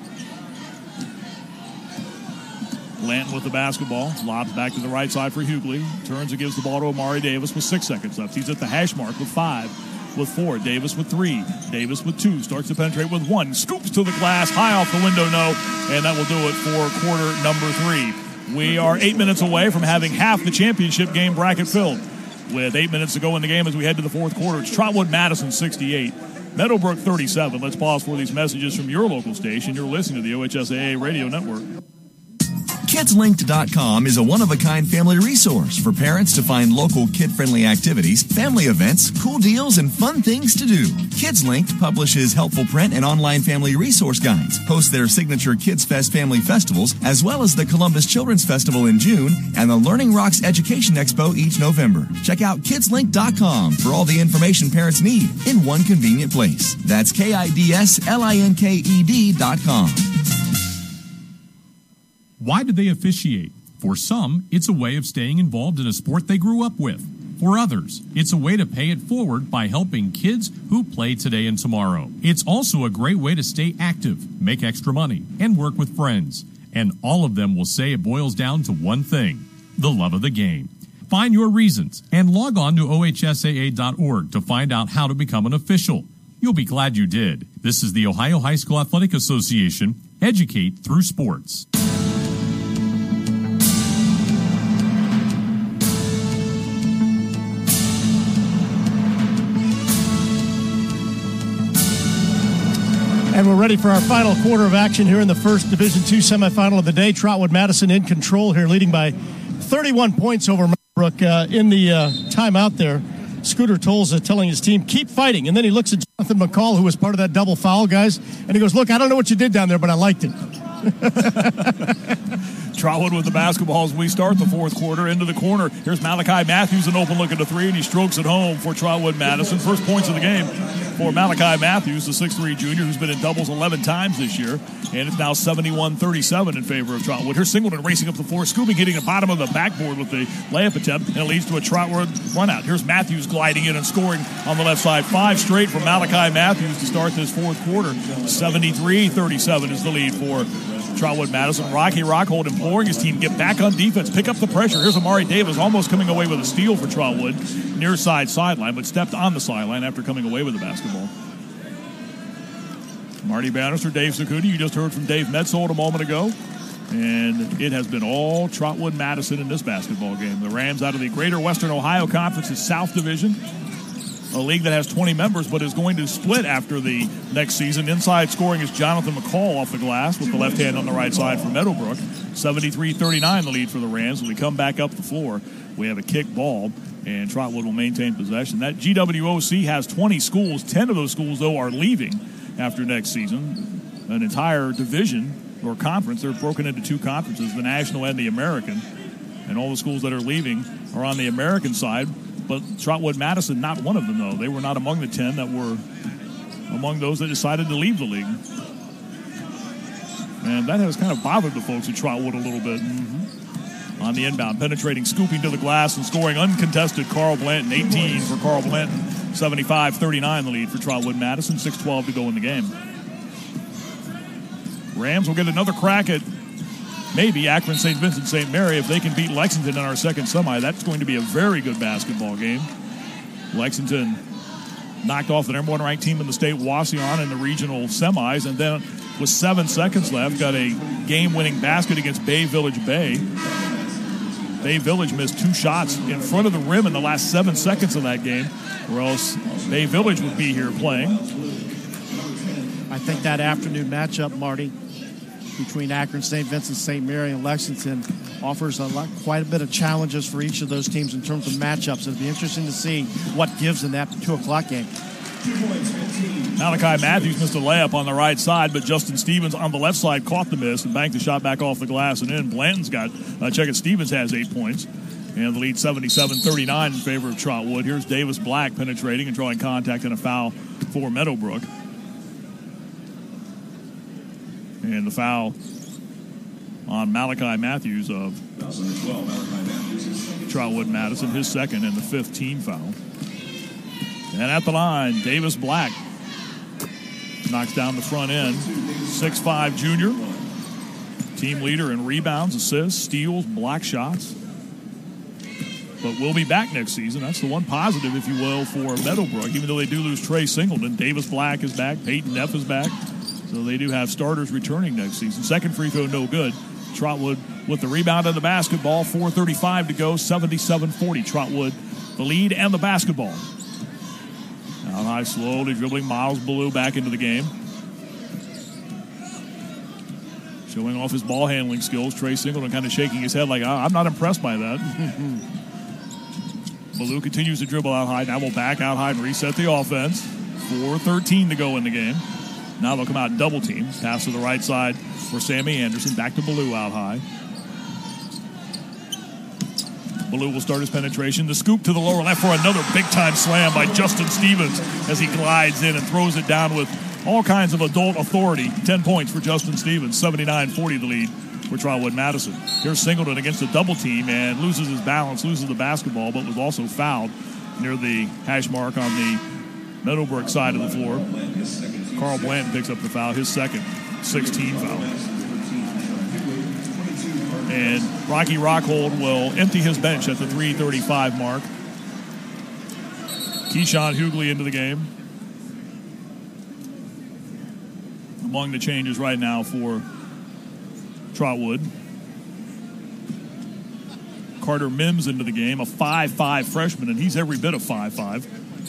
Blanton with the basketball. Lobs back to the right side for Hughley. Turns and gives the ball to Amari Davis with six seconds left. He's at the hash mark with five, with four. Davis with three. Davis with two. Starts to penetrate with one. Scoops to the glass. High off the window, no. And that will do it for quarter number three. We are eight minutes away from having half the championship game bracket filled. With eight minutes to go in the game as we head to the fourth quarter, it's Trotwood Madison sixty-eight, Meadowbrook thirty-seven. Let's pause for these messages from your local station. You're listening to the O H S A A Radio Network. Kids Linked dot com is a one-of-a-kind family resource for parents to find local kid-friendly activities, family events, cool deals, and fun things to do. Kids Linked publishes helpful print and online family resource guides, hosts their signature Kids Fest family festivals, as well as the Columbus Children's Festival in June and the Learning Rocks Education Expo each November. Check out Kids Linked dot com for all the information parents need in one convenient place. That's K I D S L I N K E D dot com. Why do they officiate? For some, it's a way of staying involved in a sport they grew up with. For others, it's a way to pay it forward by helping kids who play today and tomorrow. It's also a great way to stay active, make extra money, and work with friends. And all of them will say it boils down to one thing: the love of the game. Find your reasons and log on to O H S A A dot org to find out how to become an official. You'll be glad you did. This is the Ohio High School Athletic Association. Educate through sports. And we're ready for our final quarter of action here in the first Division two semifinal of the day. Trotwood Madison in control here, leading by thirty-one points over Meadowbrook uh, in the uh, timeout there. Scooter Tolza telling his team, keep fighting. And then he looks at Jonathan McCall, who was part of that double foul, guys, and he goes, look, I don't know what you did down there, but I liked it. Trotwood with the basketball as we start the fourth quarter. Into the corner. Here's Malachi Matthews, an open look at the three, and he strokes it home for Trotwood Madison. First points of the game for Malachi Matthews, the six three junior who's been in doubles eleven times this year. And it's now seventy-one thirty-seven in favor of Trotwood. Here's Singleton racing up the floor, scooping, hitting the bottom of the backboard with the layup attempt, and it leads to a Trotwood run out. Here's Matthews gliding in and scoring on the left side. Five straight from Malachi Matthews to start this fourth quarter. seventy-three thirty-seven is the lead for Trotwood Madison. Rocky Rockhold imploring his team get back on defense, pick up the pressure. Here's Amari Davis almost coming away with a steal for Trotwood, near side sideline, but stepped on the sideline after coming away with the basketball. Marty Bannister, Dave Zakuti, you just heard from Dave Metzold a moment ago, and it has been all Trotwood Madison in this basketball game. The Rams out of the Greater Western Ohio Conference's South Division, a league that has twenty members but is going to split after the next season. Inside scoring is Jonathan McCall off the glass with the left hand on the right side for Meadowbrook. seventy-three thirty-nine the lead for the Rams. When we come back up the floor, we have a kick ball, and Trotwood will maintain possession. That G W O C has twenty schools. ten of those schools, though, are leaving after next season. An entire division or conference. They're broken into two conferences, the National and the American. And all the schools that are leaving are on the American side. But Trotwood Madison, not one of them, though. They were not among the ten that were among those that decided to leave the league. And that has kind of bothered the folks at Trotwood a little bit. Mm-hmm. on the inbound. Penetrating, scooping to the glass, and scoring uncontested Carl Blanton. eighteen for Carl Blanton. seventy-five thirty-nine the lead for Trotwood Madison. six twelve to go in the game. Rams will get another crack at maybe Akron Saint Vincent Saint Mary if they can beat Lexington in our second semi. That's going to be a very good basketball game. Lexington knocked off the number one ranked team in the state, Wauseon, in the regional semis, and then with seven seconds left, got a game-winning basket against Bay Village Bay. Bay Village missed two shots in front of the rim in the last seven seconds of that game, or else Bay Village would be here playing. I think that afternoon matchup, Marty, between Akron Saint Vincent Saint Mary and Lexington offers a lot, quite a bit of challenges for each of those teams in terms of matchups. It'll be interesting to see what gives in that two o'clock game. Malachi Matthews missed a layup on the right side, but Justin Stevens on the left side caught the miss and banked the shot back off the glass and in. Blanton's got, uh, check it, Stevens has eight points. And the lead seventy-seven thirty-nine in favor of Trotwood. Here's Davis Black penetrating and drawing contact and a foul for Meadowbrook. And the foul on Malachi Matthews of Trotwood Madison, his second and the fifth team foul. And at the line, Davis Black knocks down the front end. six five junior. Team leader in rebounds, assists, steals, block shots. But we'll be back next season. That's the one positive, if you will, for Meadowbrook. Even though they do lose Trey Singleton, Davis Black is back, Peyton Neff is back. So they do have starters returning next season. Second free throw, no good. Trotwood with the rebound and the basketball. four thirty-five to go, seventy-seven forty. Trotwood, the lead and the basketball. Out high, slowly dribbling Miles Ballou back into the game. Showing off his ball handling skills. Trey Singleton kind of shaking his head like, I'm not impressed by that. Ballou continues to dribble out high. Now we'll back out high and reset the offense. four thirteen to go in the game. Now they'll come out double team. Pass to the right side for Sammy Anderson. Back to Ballou out high. Ballou will start his penetration. The scoop to the lower left for another big-time slam by Justin Stevens as he glides in and throws it down with all kinds of adult authority. ten points for Justin Stevens. seventy-nine forty the lead for Trotwood Madison. Here's Singleton against a double team and loses his balance, loses the basketball, but was also fouled near the hash mark on the Meadowbrook side of the floor. Carl Blanton picks up the foul, his second, sixteen foul. And Rocky Rockhold will empty his bench at the three thirty-five mark. Keyshawn Hughley into the game. Among the changes right now for Trotwood. Carter Mims into the game, a five five freshman, and he's every bit of five five.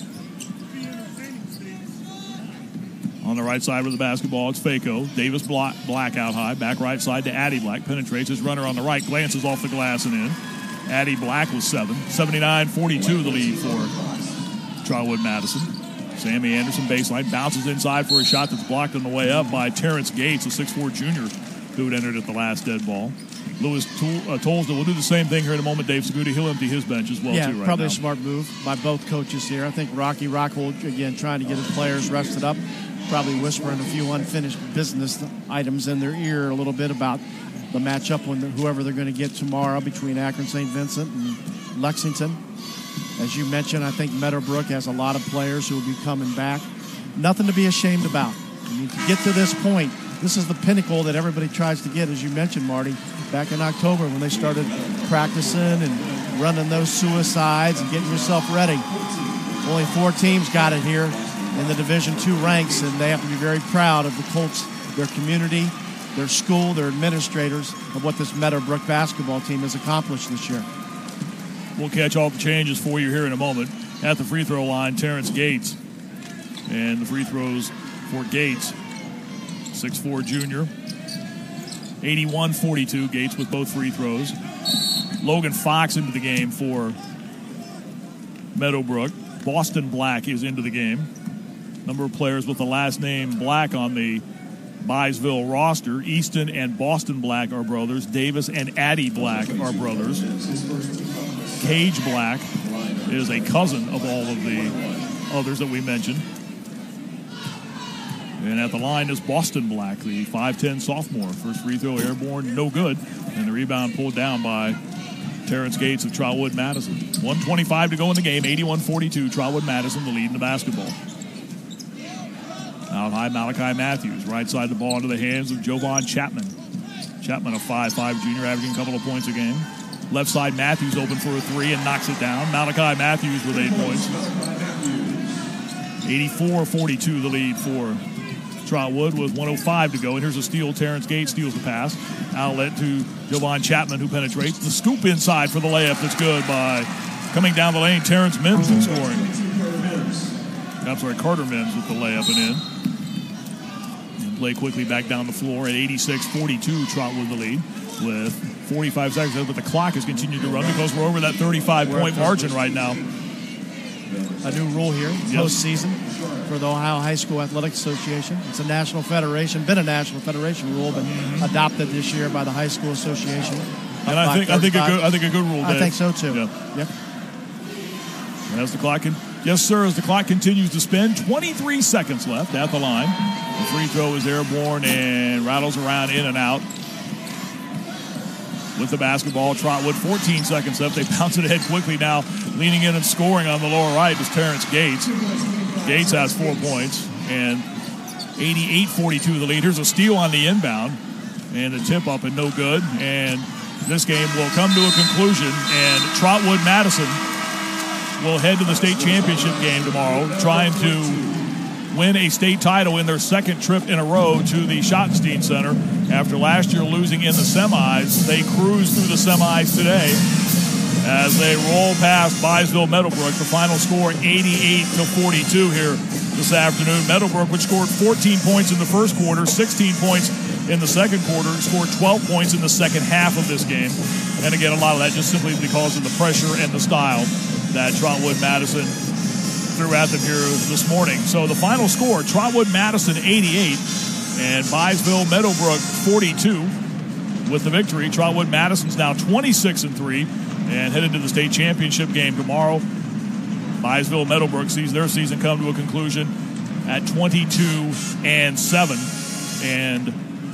On the right side with the basketball, it's Faco. Davis Black out high. Back right side to Addie Black. Penetrates his runner on the right. Glances off the glass and in. Addie Black with seven. seventy-nine forty-two the lead for Trotwood Madison. Sammy Anderson baseline. Bounces inside for a shot that's blocked on the way up by Terrence Gates, a six four junior who had entered at the last dead ball. Lewis uh, Tolsdale will do the same thing here in a moment. Dave Seguda, he'll empty his bench as well, yeah, too, right probably now. a smart move by both coaches here. I think Rocky Rockhold, again, trying to get his players rested up. Probably whispering a few unfinished business items in their ear a little bit about the matchup when the, whoever they're going to get tomorrow between Akron Saint Vincent and Lexington. As you mentioned, I think Meadowbrook has a lot of players who will be coming back. Nothing to be ashamed about. I mean, to get to this point, this is the pinnacle that everybody tries to get, as you mentioned, Marty, back in October when they started practicing and running those suicides and getting yourself ready. Only four teams got it here in the Division two ranks, and they have to be very proud of the Colts, their community, their school, their administrators, of what this Meadowbrook basketball team has accomplished this year. We'll catch all the changes for you here in a moment. At the free throw line, Terrence Gates. And the free throws for Gates, six four junior. eighty-one forty-two, Gates with both free throws. Logan Fox into the game for Meadowbrook. Boston Black is into the game. Number of players with the last name Black on the Byesville roster. Easton and Boston Black are brothers. Davis and Addie Black are brothers. Cage Black is a cousin of all of the others that we mentioned. And at the line is Boston Black, the five ten sophomore. First free throw airborne, no good. And the rebound pulled down by Terrence Gates of Trotwood Madison. one twenty-five to go in the game, eighty-one forty-two. Trotwood Madison, the lead in the basketball. Out high, Malachi Matthews. Right side of the ball into the hands of Jovan Chapman. Chapman, a five five junior, averaging a couple of points a game. Left side, Matthews open for a three and knocks it down. Malachi Matthews with eight points. eighty-four forty-two the lead for Trotwood with one oh five to go. And here's a steal. Terrence Gates steals the pass. Outlet to Jovan Chapman, who penetrates. The scoop inside for the layup that's good by coming down the lane. Terrence Mims in scoring. I'm sorry, Carter Mims with the layup and in. And play quickly back down the floor at eighty-six forty-two. Trotwood the lead with forty-five seconds left, but the clock has continued to run because we're over that thirty-five point margin right now. A new rule here, Yes. postseason for the Ohio High School Athletic Association. It's a national federation, been a national federation rule, but Mm-hmm. adopted this year by the High School Association. And I think I think a good I think a good rule. I Dave. think so too. Yeah. Yep. And as the clock can, yes, sir, as the clock continues to spin, twenty-three seconds left at the line. The free throw is airborne and rattles around in and out. With the basketball, Trotwood, fourteen seconds left. They bounce it ahead quickly now. Leaning in and scoring on the lower right is Terrence Gates. Gates has four points and eighty-eight forty-two the lead. Here's a steal on the inbound and a tip up and no good. And this game will come to a conclusion, and Trotwood Madison will head to the state championship game tomorrow, trying to win a state title in their second trip in a row to the Schottenstein Center. After last year losing in the semis, they cruise through the semis today as they roll past Byesville Meadowbrook. The final score eighty-eight to forty-two here this afternoon. Meadowbrook, which scored fourteen points in the first quarter, sixteen points in the second quarter, scored twelve points in the second half of this game. And again, a lot of that just simply because of the pressure and the style that Trotwood Madison threw at them here this morning. So the final score, Trotwood Madison eighty-eight and Byesville Meadowbrook forty-two. With the victory, Trotwood Madison's now twenty-six and three and headed to the state championship game tomorrow. Byesville Meadowbrook sees their season come to a conclusion at twenty-two and seven, and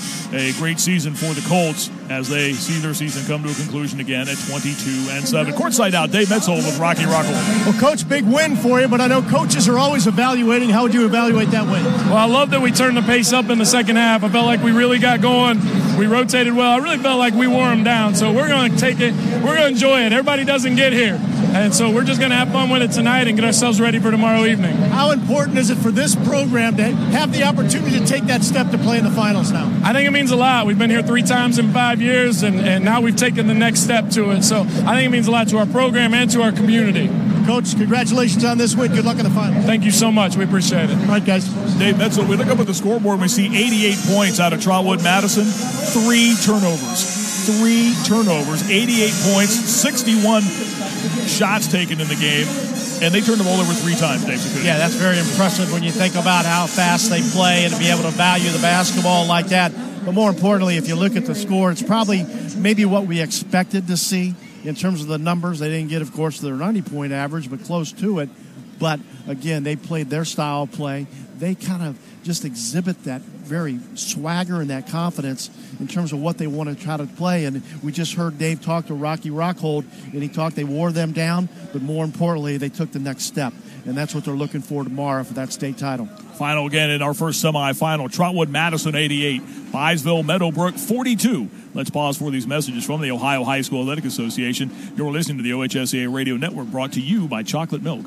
a great season for the Colts as they see their season come to a conclusion again at twenty-two and seven. Courtside now, Dave Metzold with Rocky Rockhold. Well, Coach, big win for you, but I know coaches are always evaluating. How would you evaluate that win? Well, I love that we turned the pace up in the second half. I felt like we really got going. We rotated well. I really felt like we wore them down. So we're going to take it. We're going to enjoy it. Everybody doesn't get here. And so we're just going to have fun with it tonight and get ourselves ready for tomorrow evening. How important is it for this program to have the opportunity to take that step to play in the finals now? I think it means a lot. We've been here three times in five years, and, and now we've taken the next step to it. So I think it means a lot to our program and to our community. Coach, congratulations on this win. Good luck in the finals. Thank you so much. We appreciate it. All right, guys. Dave Metzold, we look up at the scoreboard and we see eighty-eight points out of Trotwood Madison, three turnovers. Three turnovers, eighty-eight points, sixty-one shots taken in the game, and they turned the ball over three times, Dave Sakuda. Yeah, that's very impressive when you think about how fast they play and to be able to value the basketball like that. But more importantly, if you look at the score, it's probably maybe what we expected to see in terms of the numbers. They didn't get, of course, their ninety-point average, but close to it. But, again, they played their style of play. They kind of just exhibit that very swagger and that confidence in terms of what they want to try to play. And we just heard Dave talk to Rocky Rockhold, and he talked they wore them down, but more importantly, they took the next step. And that's what they're looking for tomorrow for that state title. Final again in our first semifinal. Trotwood Madison eighty-eight, Byesville Meadowbrook forty-two. Let's pause for these messages from the Ohio High School Athletic Association. You're listening to the O H S A A Radio Network, brought to you by Chocolate Milk.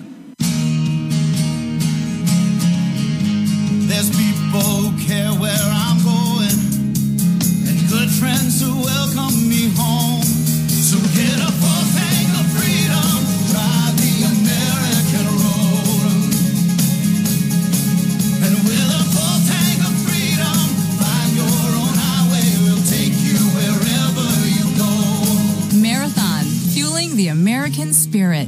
There's people who care where I'm going, and good friends who welcome me home. So get a full tank of freedom, drive the American road. And with a full tank of freedom, find your own highway, we'll take you wherever you go. Marathon, fueling the American spirit.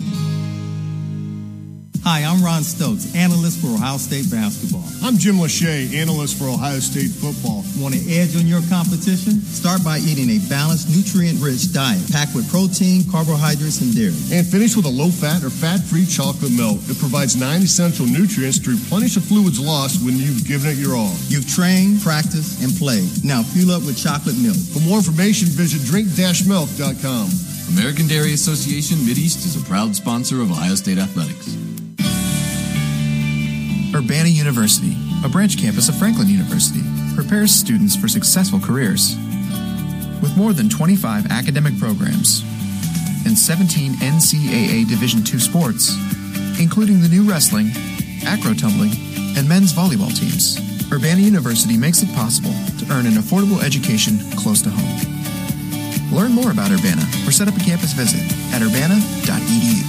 Hi, I'm Ron Stokes, analyst for Ohio State basketball. I'm Jim Lachey, analyst for Ohio State football. Want an edge on your competition? Start by eating a balanced, nutrient-rich diet packed with protein, carbohydrates, and dairy. And finish with a low-fat or fat-free chocolate milk. It provides nine essential nutrients to replenish the fluids lost when you've given it your all. You've trained, practiced, and played. Now fuel up with chocolate milk. For more information, visit drink dash milk dot com. American Dairy Association Mideast is a proud sponsor of Ohio State Athletics. Urbana University, a branch campus of Franklin University, prepares students for successful careers. With more than twenty-five academic programs and seventeen N C double A Division two sports, including the new wrestling, acro tumbling, and men's volleyball teams, Urbana University makes it possible to earn an affordable education close to home. Learn more about Urbana or set up a campus visit at urbana dot e d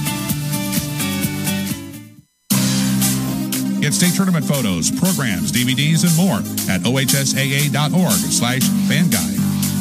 u. Get state tournament photos, programs, D V Ds, and more at O H S A A dot org slash fan guide.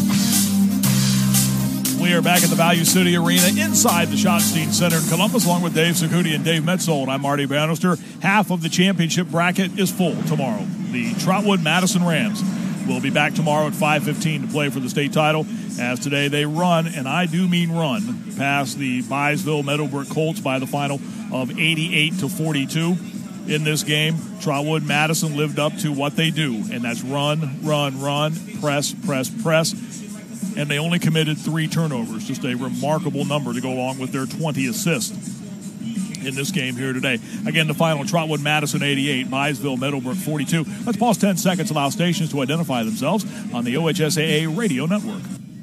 We are back at the Value City Arena inside the Schottenstein Center in Columbus, along with Dave Sakuti and Dave Metzold. I'm Marty Bannister. Half of the championship bracket is full tomorrow. The Trotwood Madison Rams will be back tomorrow at five fifteen to play for the state title. As today they run, and I do mean run, past the Byesville Meadowbrook Colts by the final of eighty-eight to forty-two. In this game, Trotwood Madison lived up to what they do, and that's run, run, run, press, press, press. And they only committed three turnovers, just a remarkable number to go along with their twenty assists in this game here today. Again, the final, Trotwood Madison eighty-eight, Byesville Meadowbrook forty-two. Let's pause ten seconds, allow stations to identify themselves on the O H S A A radio network.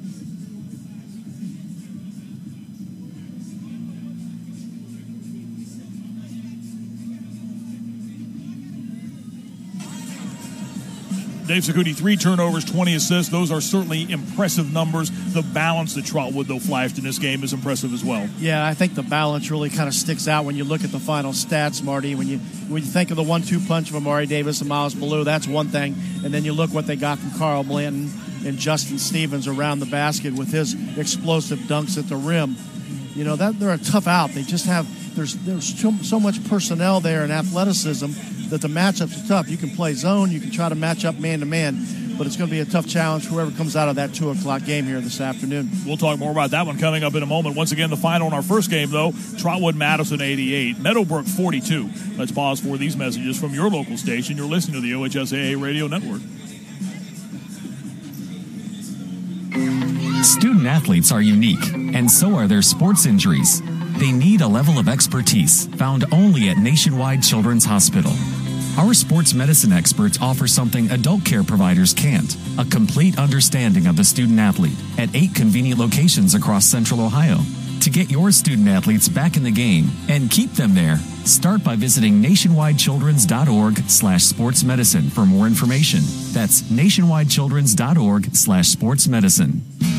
Dave Sakuti, three turnovers, twenty assists. Those are certainly impressive numbers. The balance that Trotwood, though, flashed in this game is impressive as well. Yeah, I think the balance really kind of sticks out when you look at the final stats, Marty. When you when you think of the one two punch of Amari Davis and Miles Ballou, that's one thing. And then you look what they got from Carl Blanton and Justin Stevens around the basket with his explosive dunks at the rim. You know, that they're a tough out. They just have there's there's so, so much personnel there and athleticism that the matchups are tough. You can play zone, you can try to match up man-to-man, but it's going to be a tough challenge for whoever comes out of that two o'clock game here this afternoon. We'll talk more about that one coming up in a moment. Once again, the final in our first game, though, Trotwood Madison eighty-eight, Meadowbrook forty-two. Let's pause for these messages from your local station. You're listening to the O H S A A Radio Network. Student athletes are unique, and so are their sports injuries. They need a level of expertise found only at Nationwide Children's Hospital. Our sports medicine experts offer something adult care providers can't, a complete understanding of the student athlete at eight convenient locations across Central Ohio. To get your student athletes back in the game and keep them there, start by visiting nationwidechildrens.org slash sports medicine for more information. That's nationwidechildrens.org slash sports medicine.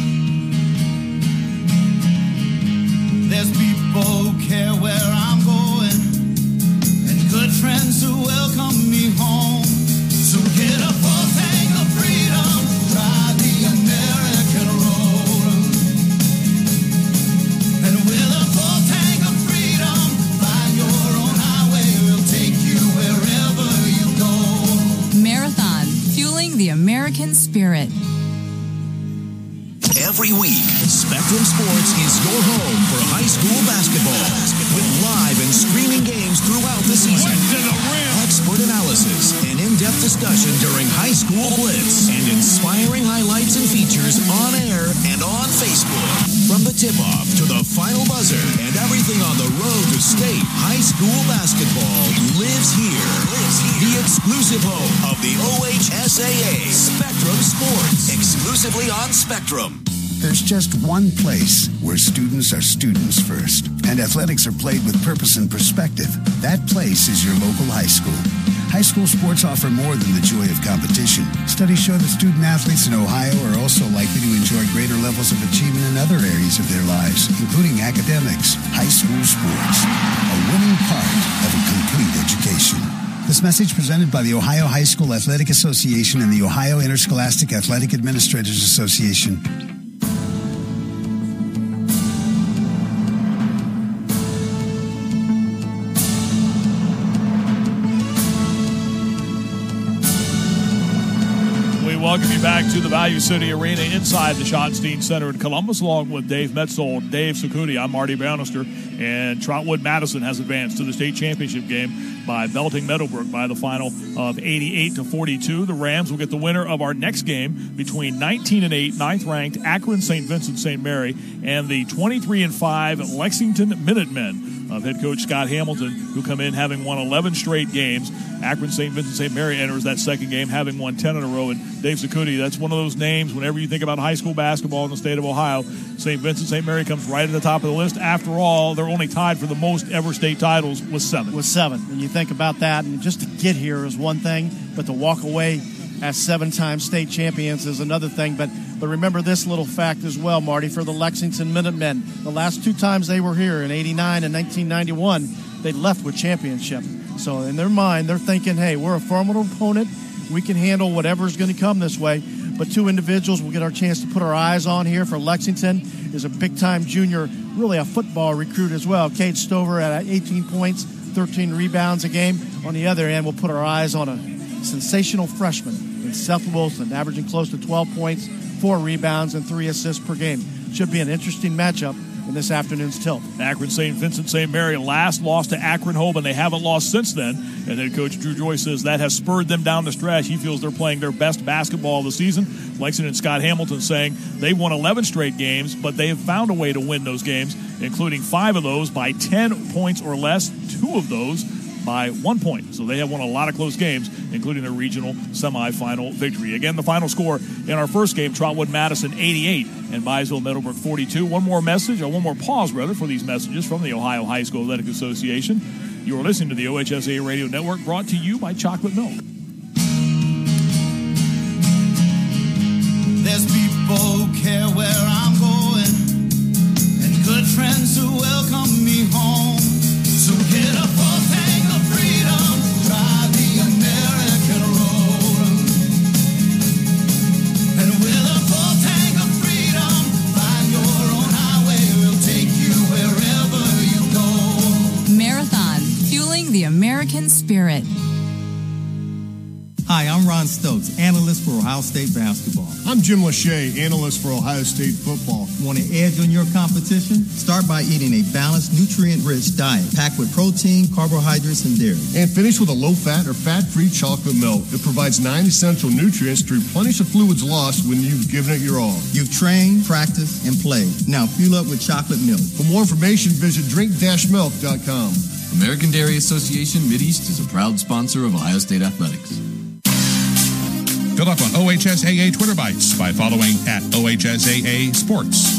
There's people who care where I'm going and good friends who welcome me home. So get a full tank of freedom, drive the American road. And with a full tank of freedom, find your own highway, we'll take you wherever you go. Marathon, fueling the American spirit. Every week, Spectrum Sports is your home for high school basketball. With live and streaming games throughout the season, expert analysis and in-depth discussion during High School Blitz, and inspiring highlights and features on air and on Facebook. From the tip-off to the final buzzer and everything on the road to state, high school basketball lives here. The exclusive home of the O H S A A, Spectrum Sports, exclusively on Spectrum. There's just one place where students are students first, and athletics are played with purpose and perspective. That place is your local high school. High school sports offer more than the joy of competition. Studies show that student athletes in Ohio are also likely to enjoy greater levels of achievement in other areas of their lives, including academics. High school sports, a winning part of a complete education. This message presented by the Ohio High School Athletic Association and the Ohio Interscholastic Athletic Administrators Association. welcome you back to the Value City Arena inside the Schottenstein Center in Columbus, along with Dave Metzold, Dave Sakuti. I'm Marty Bannister, and Trotwood Madison has advanced to the state championship game by belting Meadowbrook by the final of eighty-eight to forty-two. The Rams will get the winner of our next game between nineteen and eight, ninth-ranked Akron Saint Vincent Saint Mary and the twenty-three and five Lexington Minutemen of head coach Scott Hamilton, who come in having won eleven straight games. Akron Saint Vincent Saint Mary enters that second game having won ten in a row. And Dave Sakuti, that's one of those names whenever you think about high school basketball in the state of Ohio, Saint Vincent Saint Mary comes right at the top of the list. After all, they're only tied for the most ever state titles with seven. With seven. And you think about that, and just to get here is one thing, but to walk away as seven-time state champions is another thing. But but remember this little fact as well, Marty, for the Lexington Minutemen. The last two times they were here, in eighty-nine and nineteen ninety-one, they left with championship. So in their mind, they're thinking, hey, we're a formidable opponent. We can handle whatever's going to come this way. But two individuals we'll get our chance to put our eyes on here for Lexington is a big-time junior, really a football recruit as well. Cade Stover at eighteen points, thirteen rebounds a game. On the other end, we'll put our eyes on a sensational freshman in Seth Wilson, averaging close to twelve points, four rebounds, and three assists per game. Should be an interesting matchup in this afternoon's tilt. Akron Saint Vincent Saint Mary last lost to Akron Home, and they haven't lost since then. And then Coach Drew Joyce says that has spurred them down the stretch. He feels they're playing their best basketball of the season. Lexington and Scott Hamilton saying they've won eleven straight games, but they have found a way to win those games, including five of those by ten points or less, two of those by one point. So they have won a lot of close games, including their regional semifinal victory. Again, the final score in our first game, Trotwood Madison eighty-eight and Byesville Meadowbrook forty-two. One more message, or one more pause, rather, for these messages from the Ohio High School Athletic Association. You are listening to the O H S A Radio Network, brought to you by Chocolate Milk. There's people who care where I'm going, and good friends who welcome me home. So get a full tank of freedom, drive the American road. And with a full tank of freedom, find your own highway, we'll take you wherever you go. Marathon, fueling the American spirit. Hi, I'm Ron Stokes, analyst for Ohio State basketball. I'm Jim Lachey, analyst for Ohio State football. Want to edge on your competition? Start by eating a balanced, nutrient-rich diet packed with protein, carbohydrates, and dairy. And finish with a low-fat or fat-free chocolate milk. It provides nine essential nutrients to replenish the fluids lost when you've given it your all. You've trained, practiced, and played. Now fuel up with chocolate milk. For more information, visit drink dash milk dot com. American Dairy Association Mideast is a proud sponsor of Ohio State Athletics. Fill up on O H S A A Twitter Bites by following at O H S A A Sports.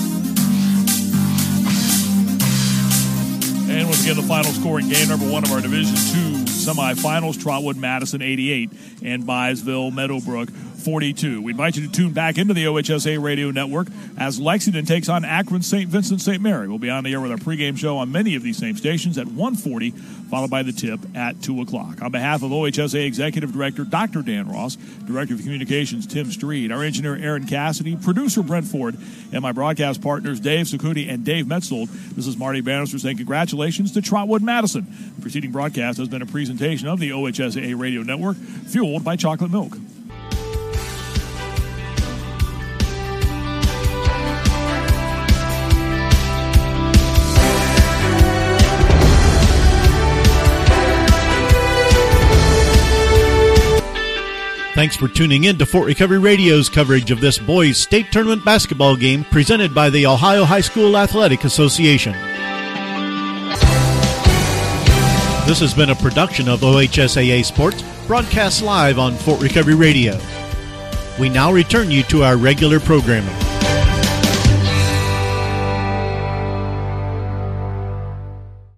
And once again, the final score in game number one of our Division two semifinals, Trotwood Madison eighty-eight and Byesville Meadowbrook forty-two. We invite you to tune back into the O H S A Radio Network as Lexington takes on Akron Saint Vincent Saint Mary. We'll be on the air with our pregame show on many of these same stations at one forty, followed by the tip at two o'clock. On behalf of O H S A Executive Director Doctor Dan Ross, Director of Communications Tim Street, our engineer Aaron Cassidy, producer Brent Ford, and my broadcast partners Dave Sakuti and Dave Metzold, this is Marty Bannister saying congratulations to Trotwood Madison. The preceding broadcast has been a presentation of the O H S A Radio Network, fueled by chocolate milk. Thanks for tuning in to Fort Recovery Radio's coverage of this boys' state tournament basketball game presented by the Ohio High School Athletic Association. This has been a production of O H S A A Sports, broadcast live on Fort Recovery Radio. We now return you to our regular programming.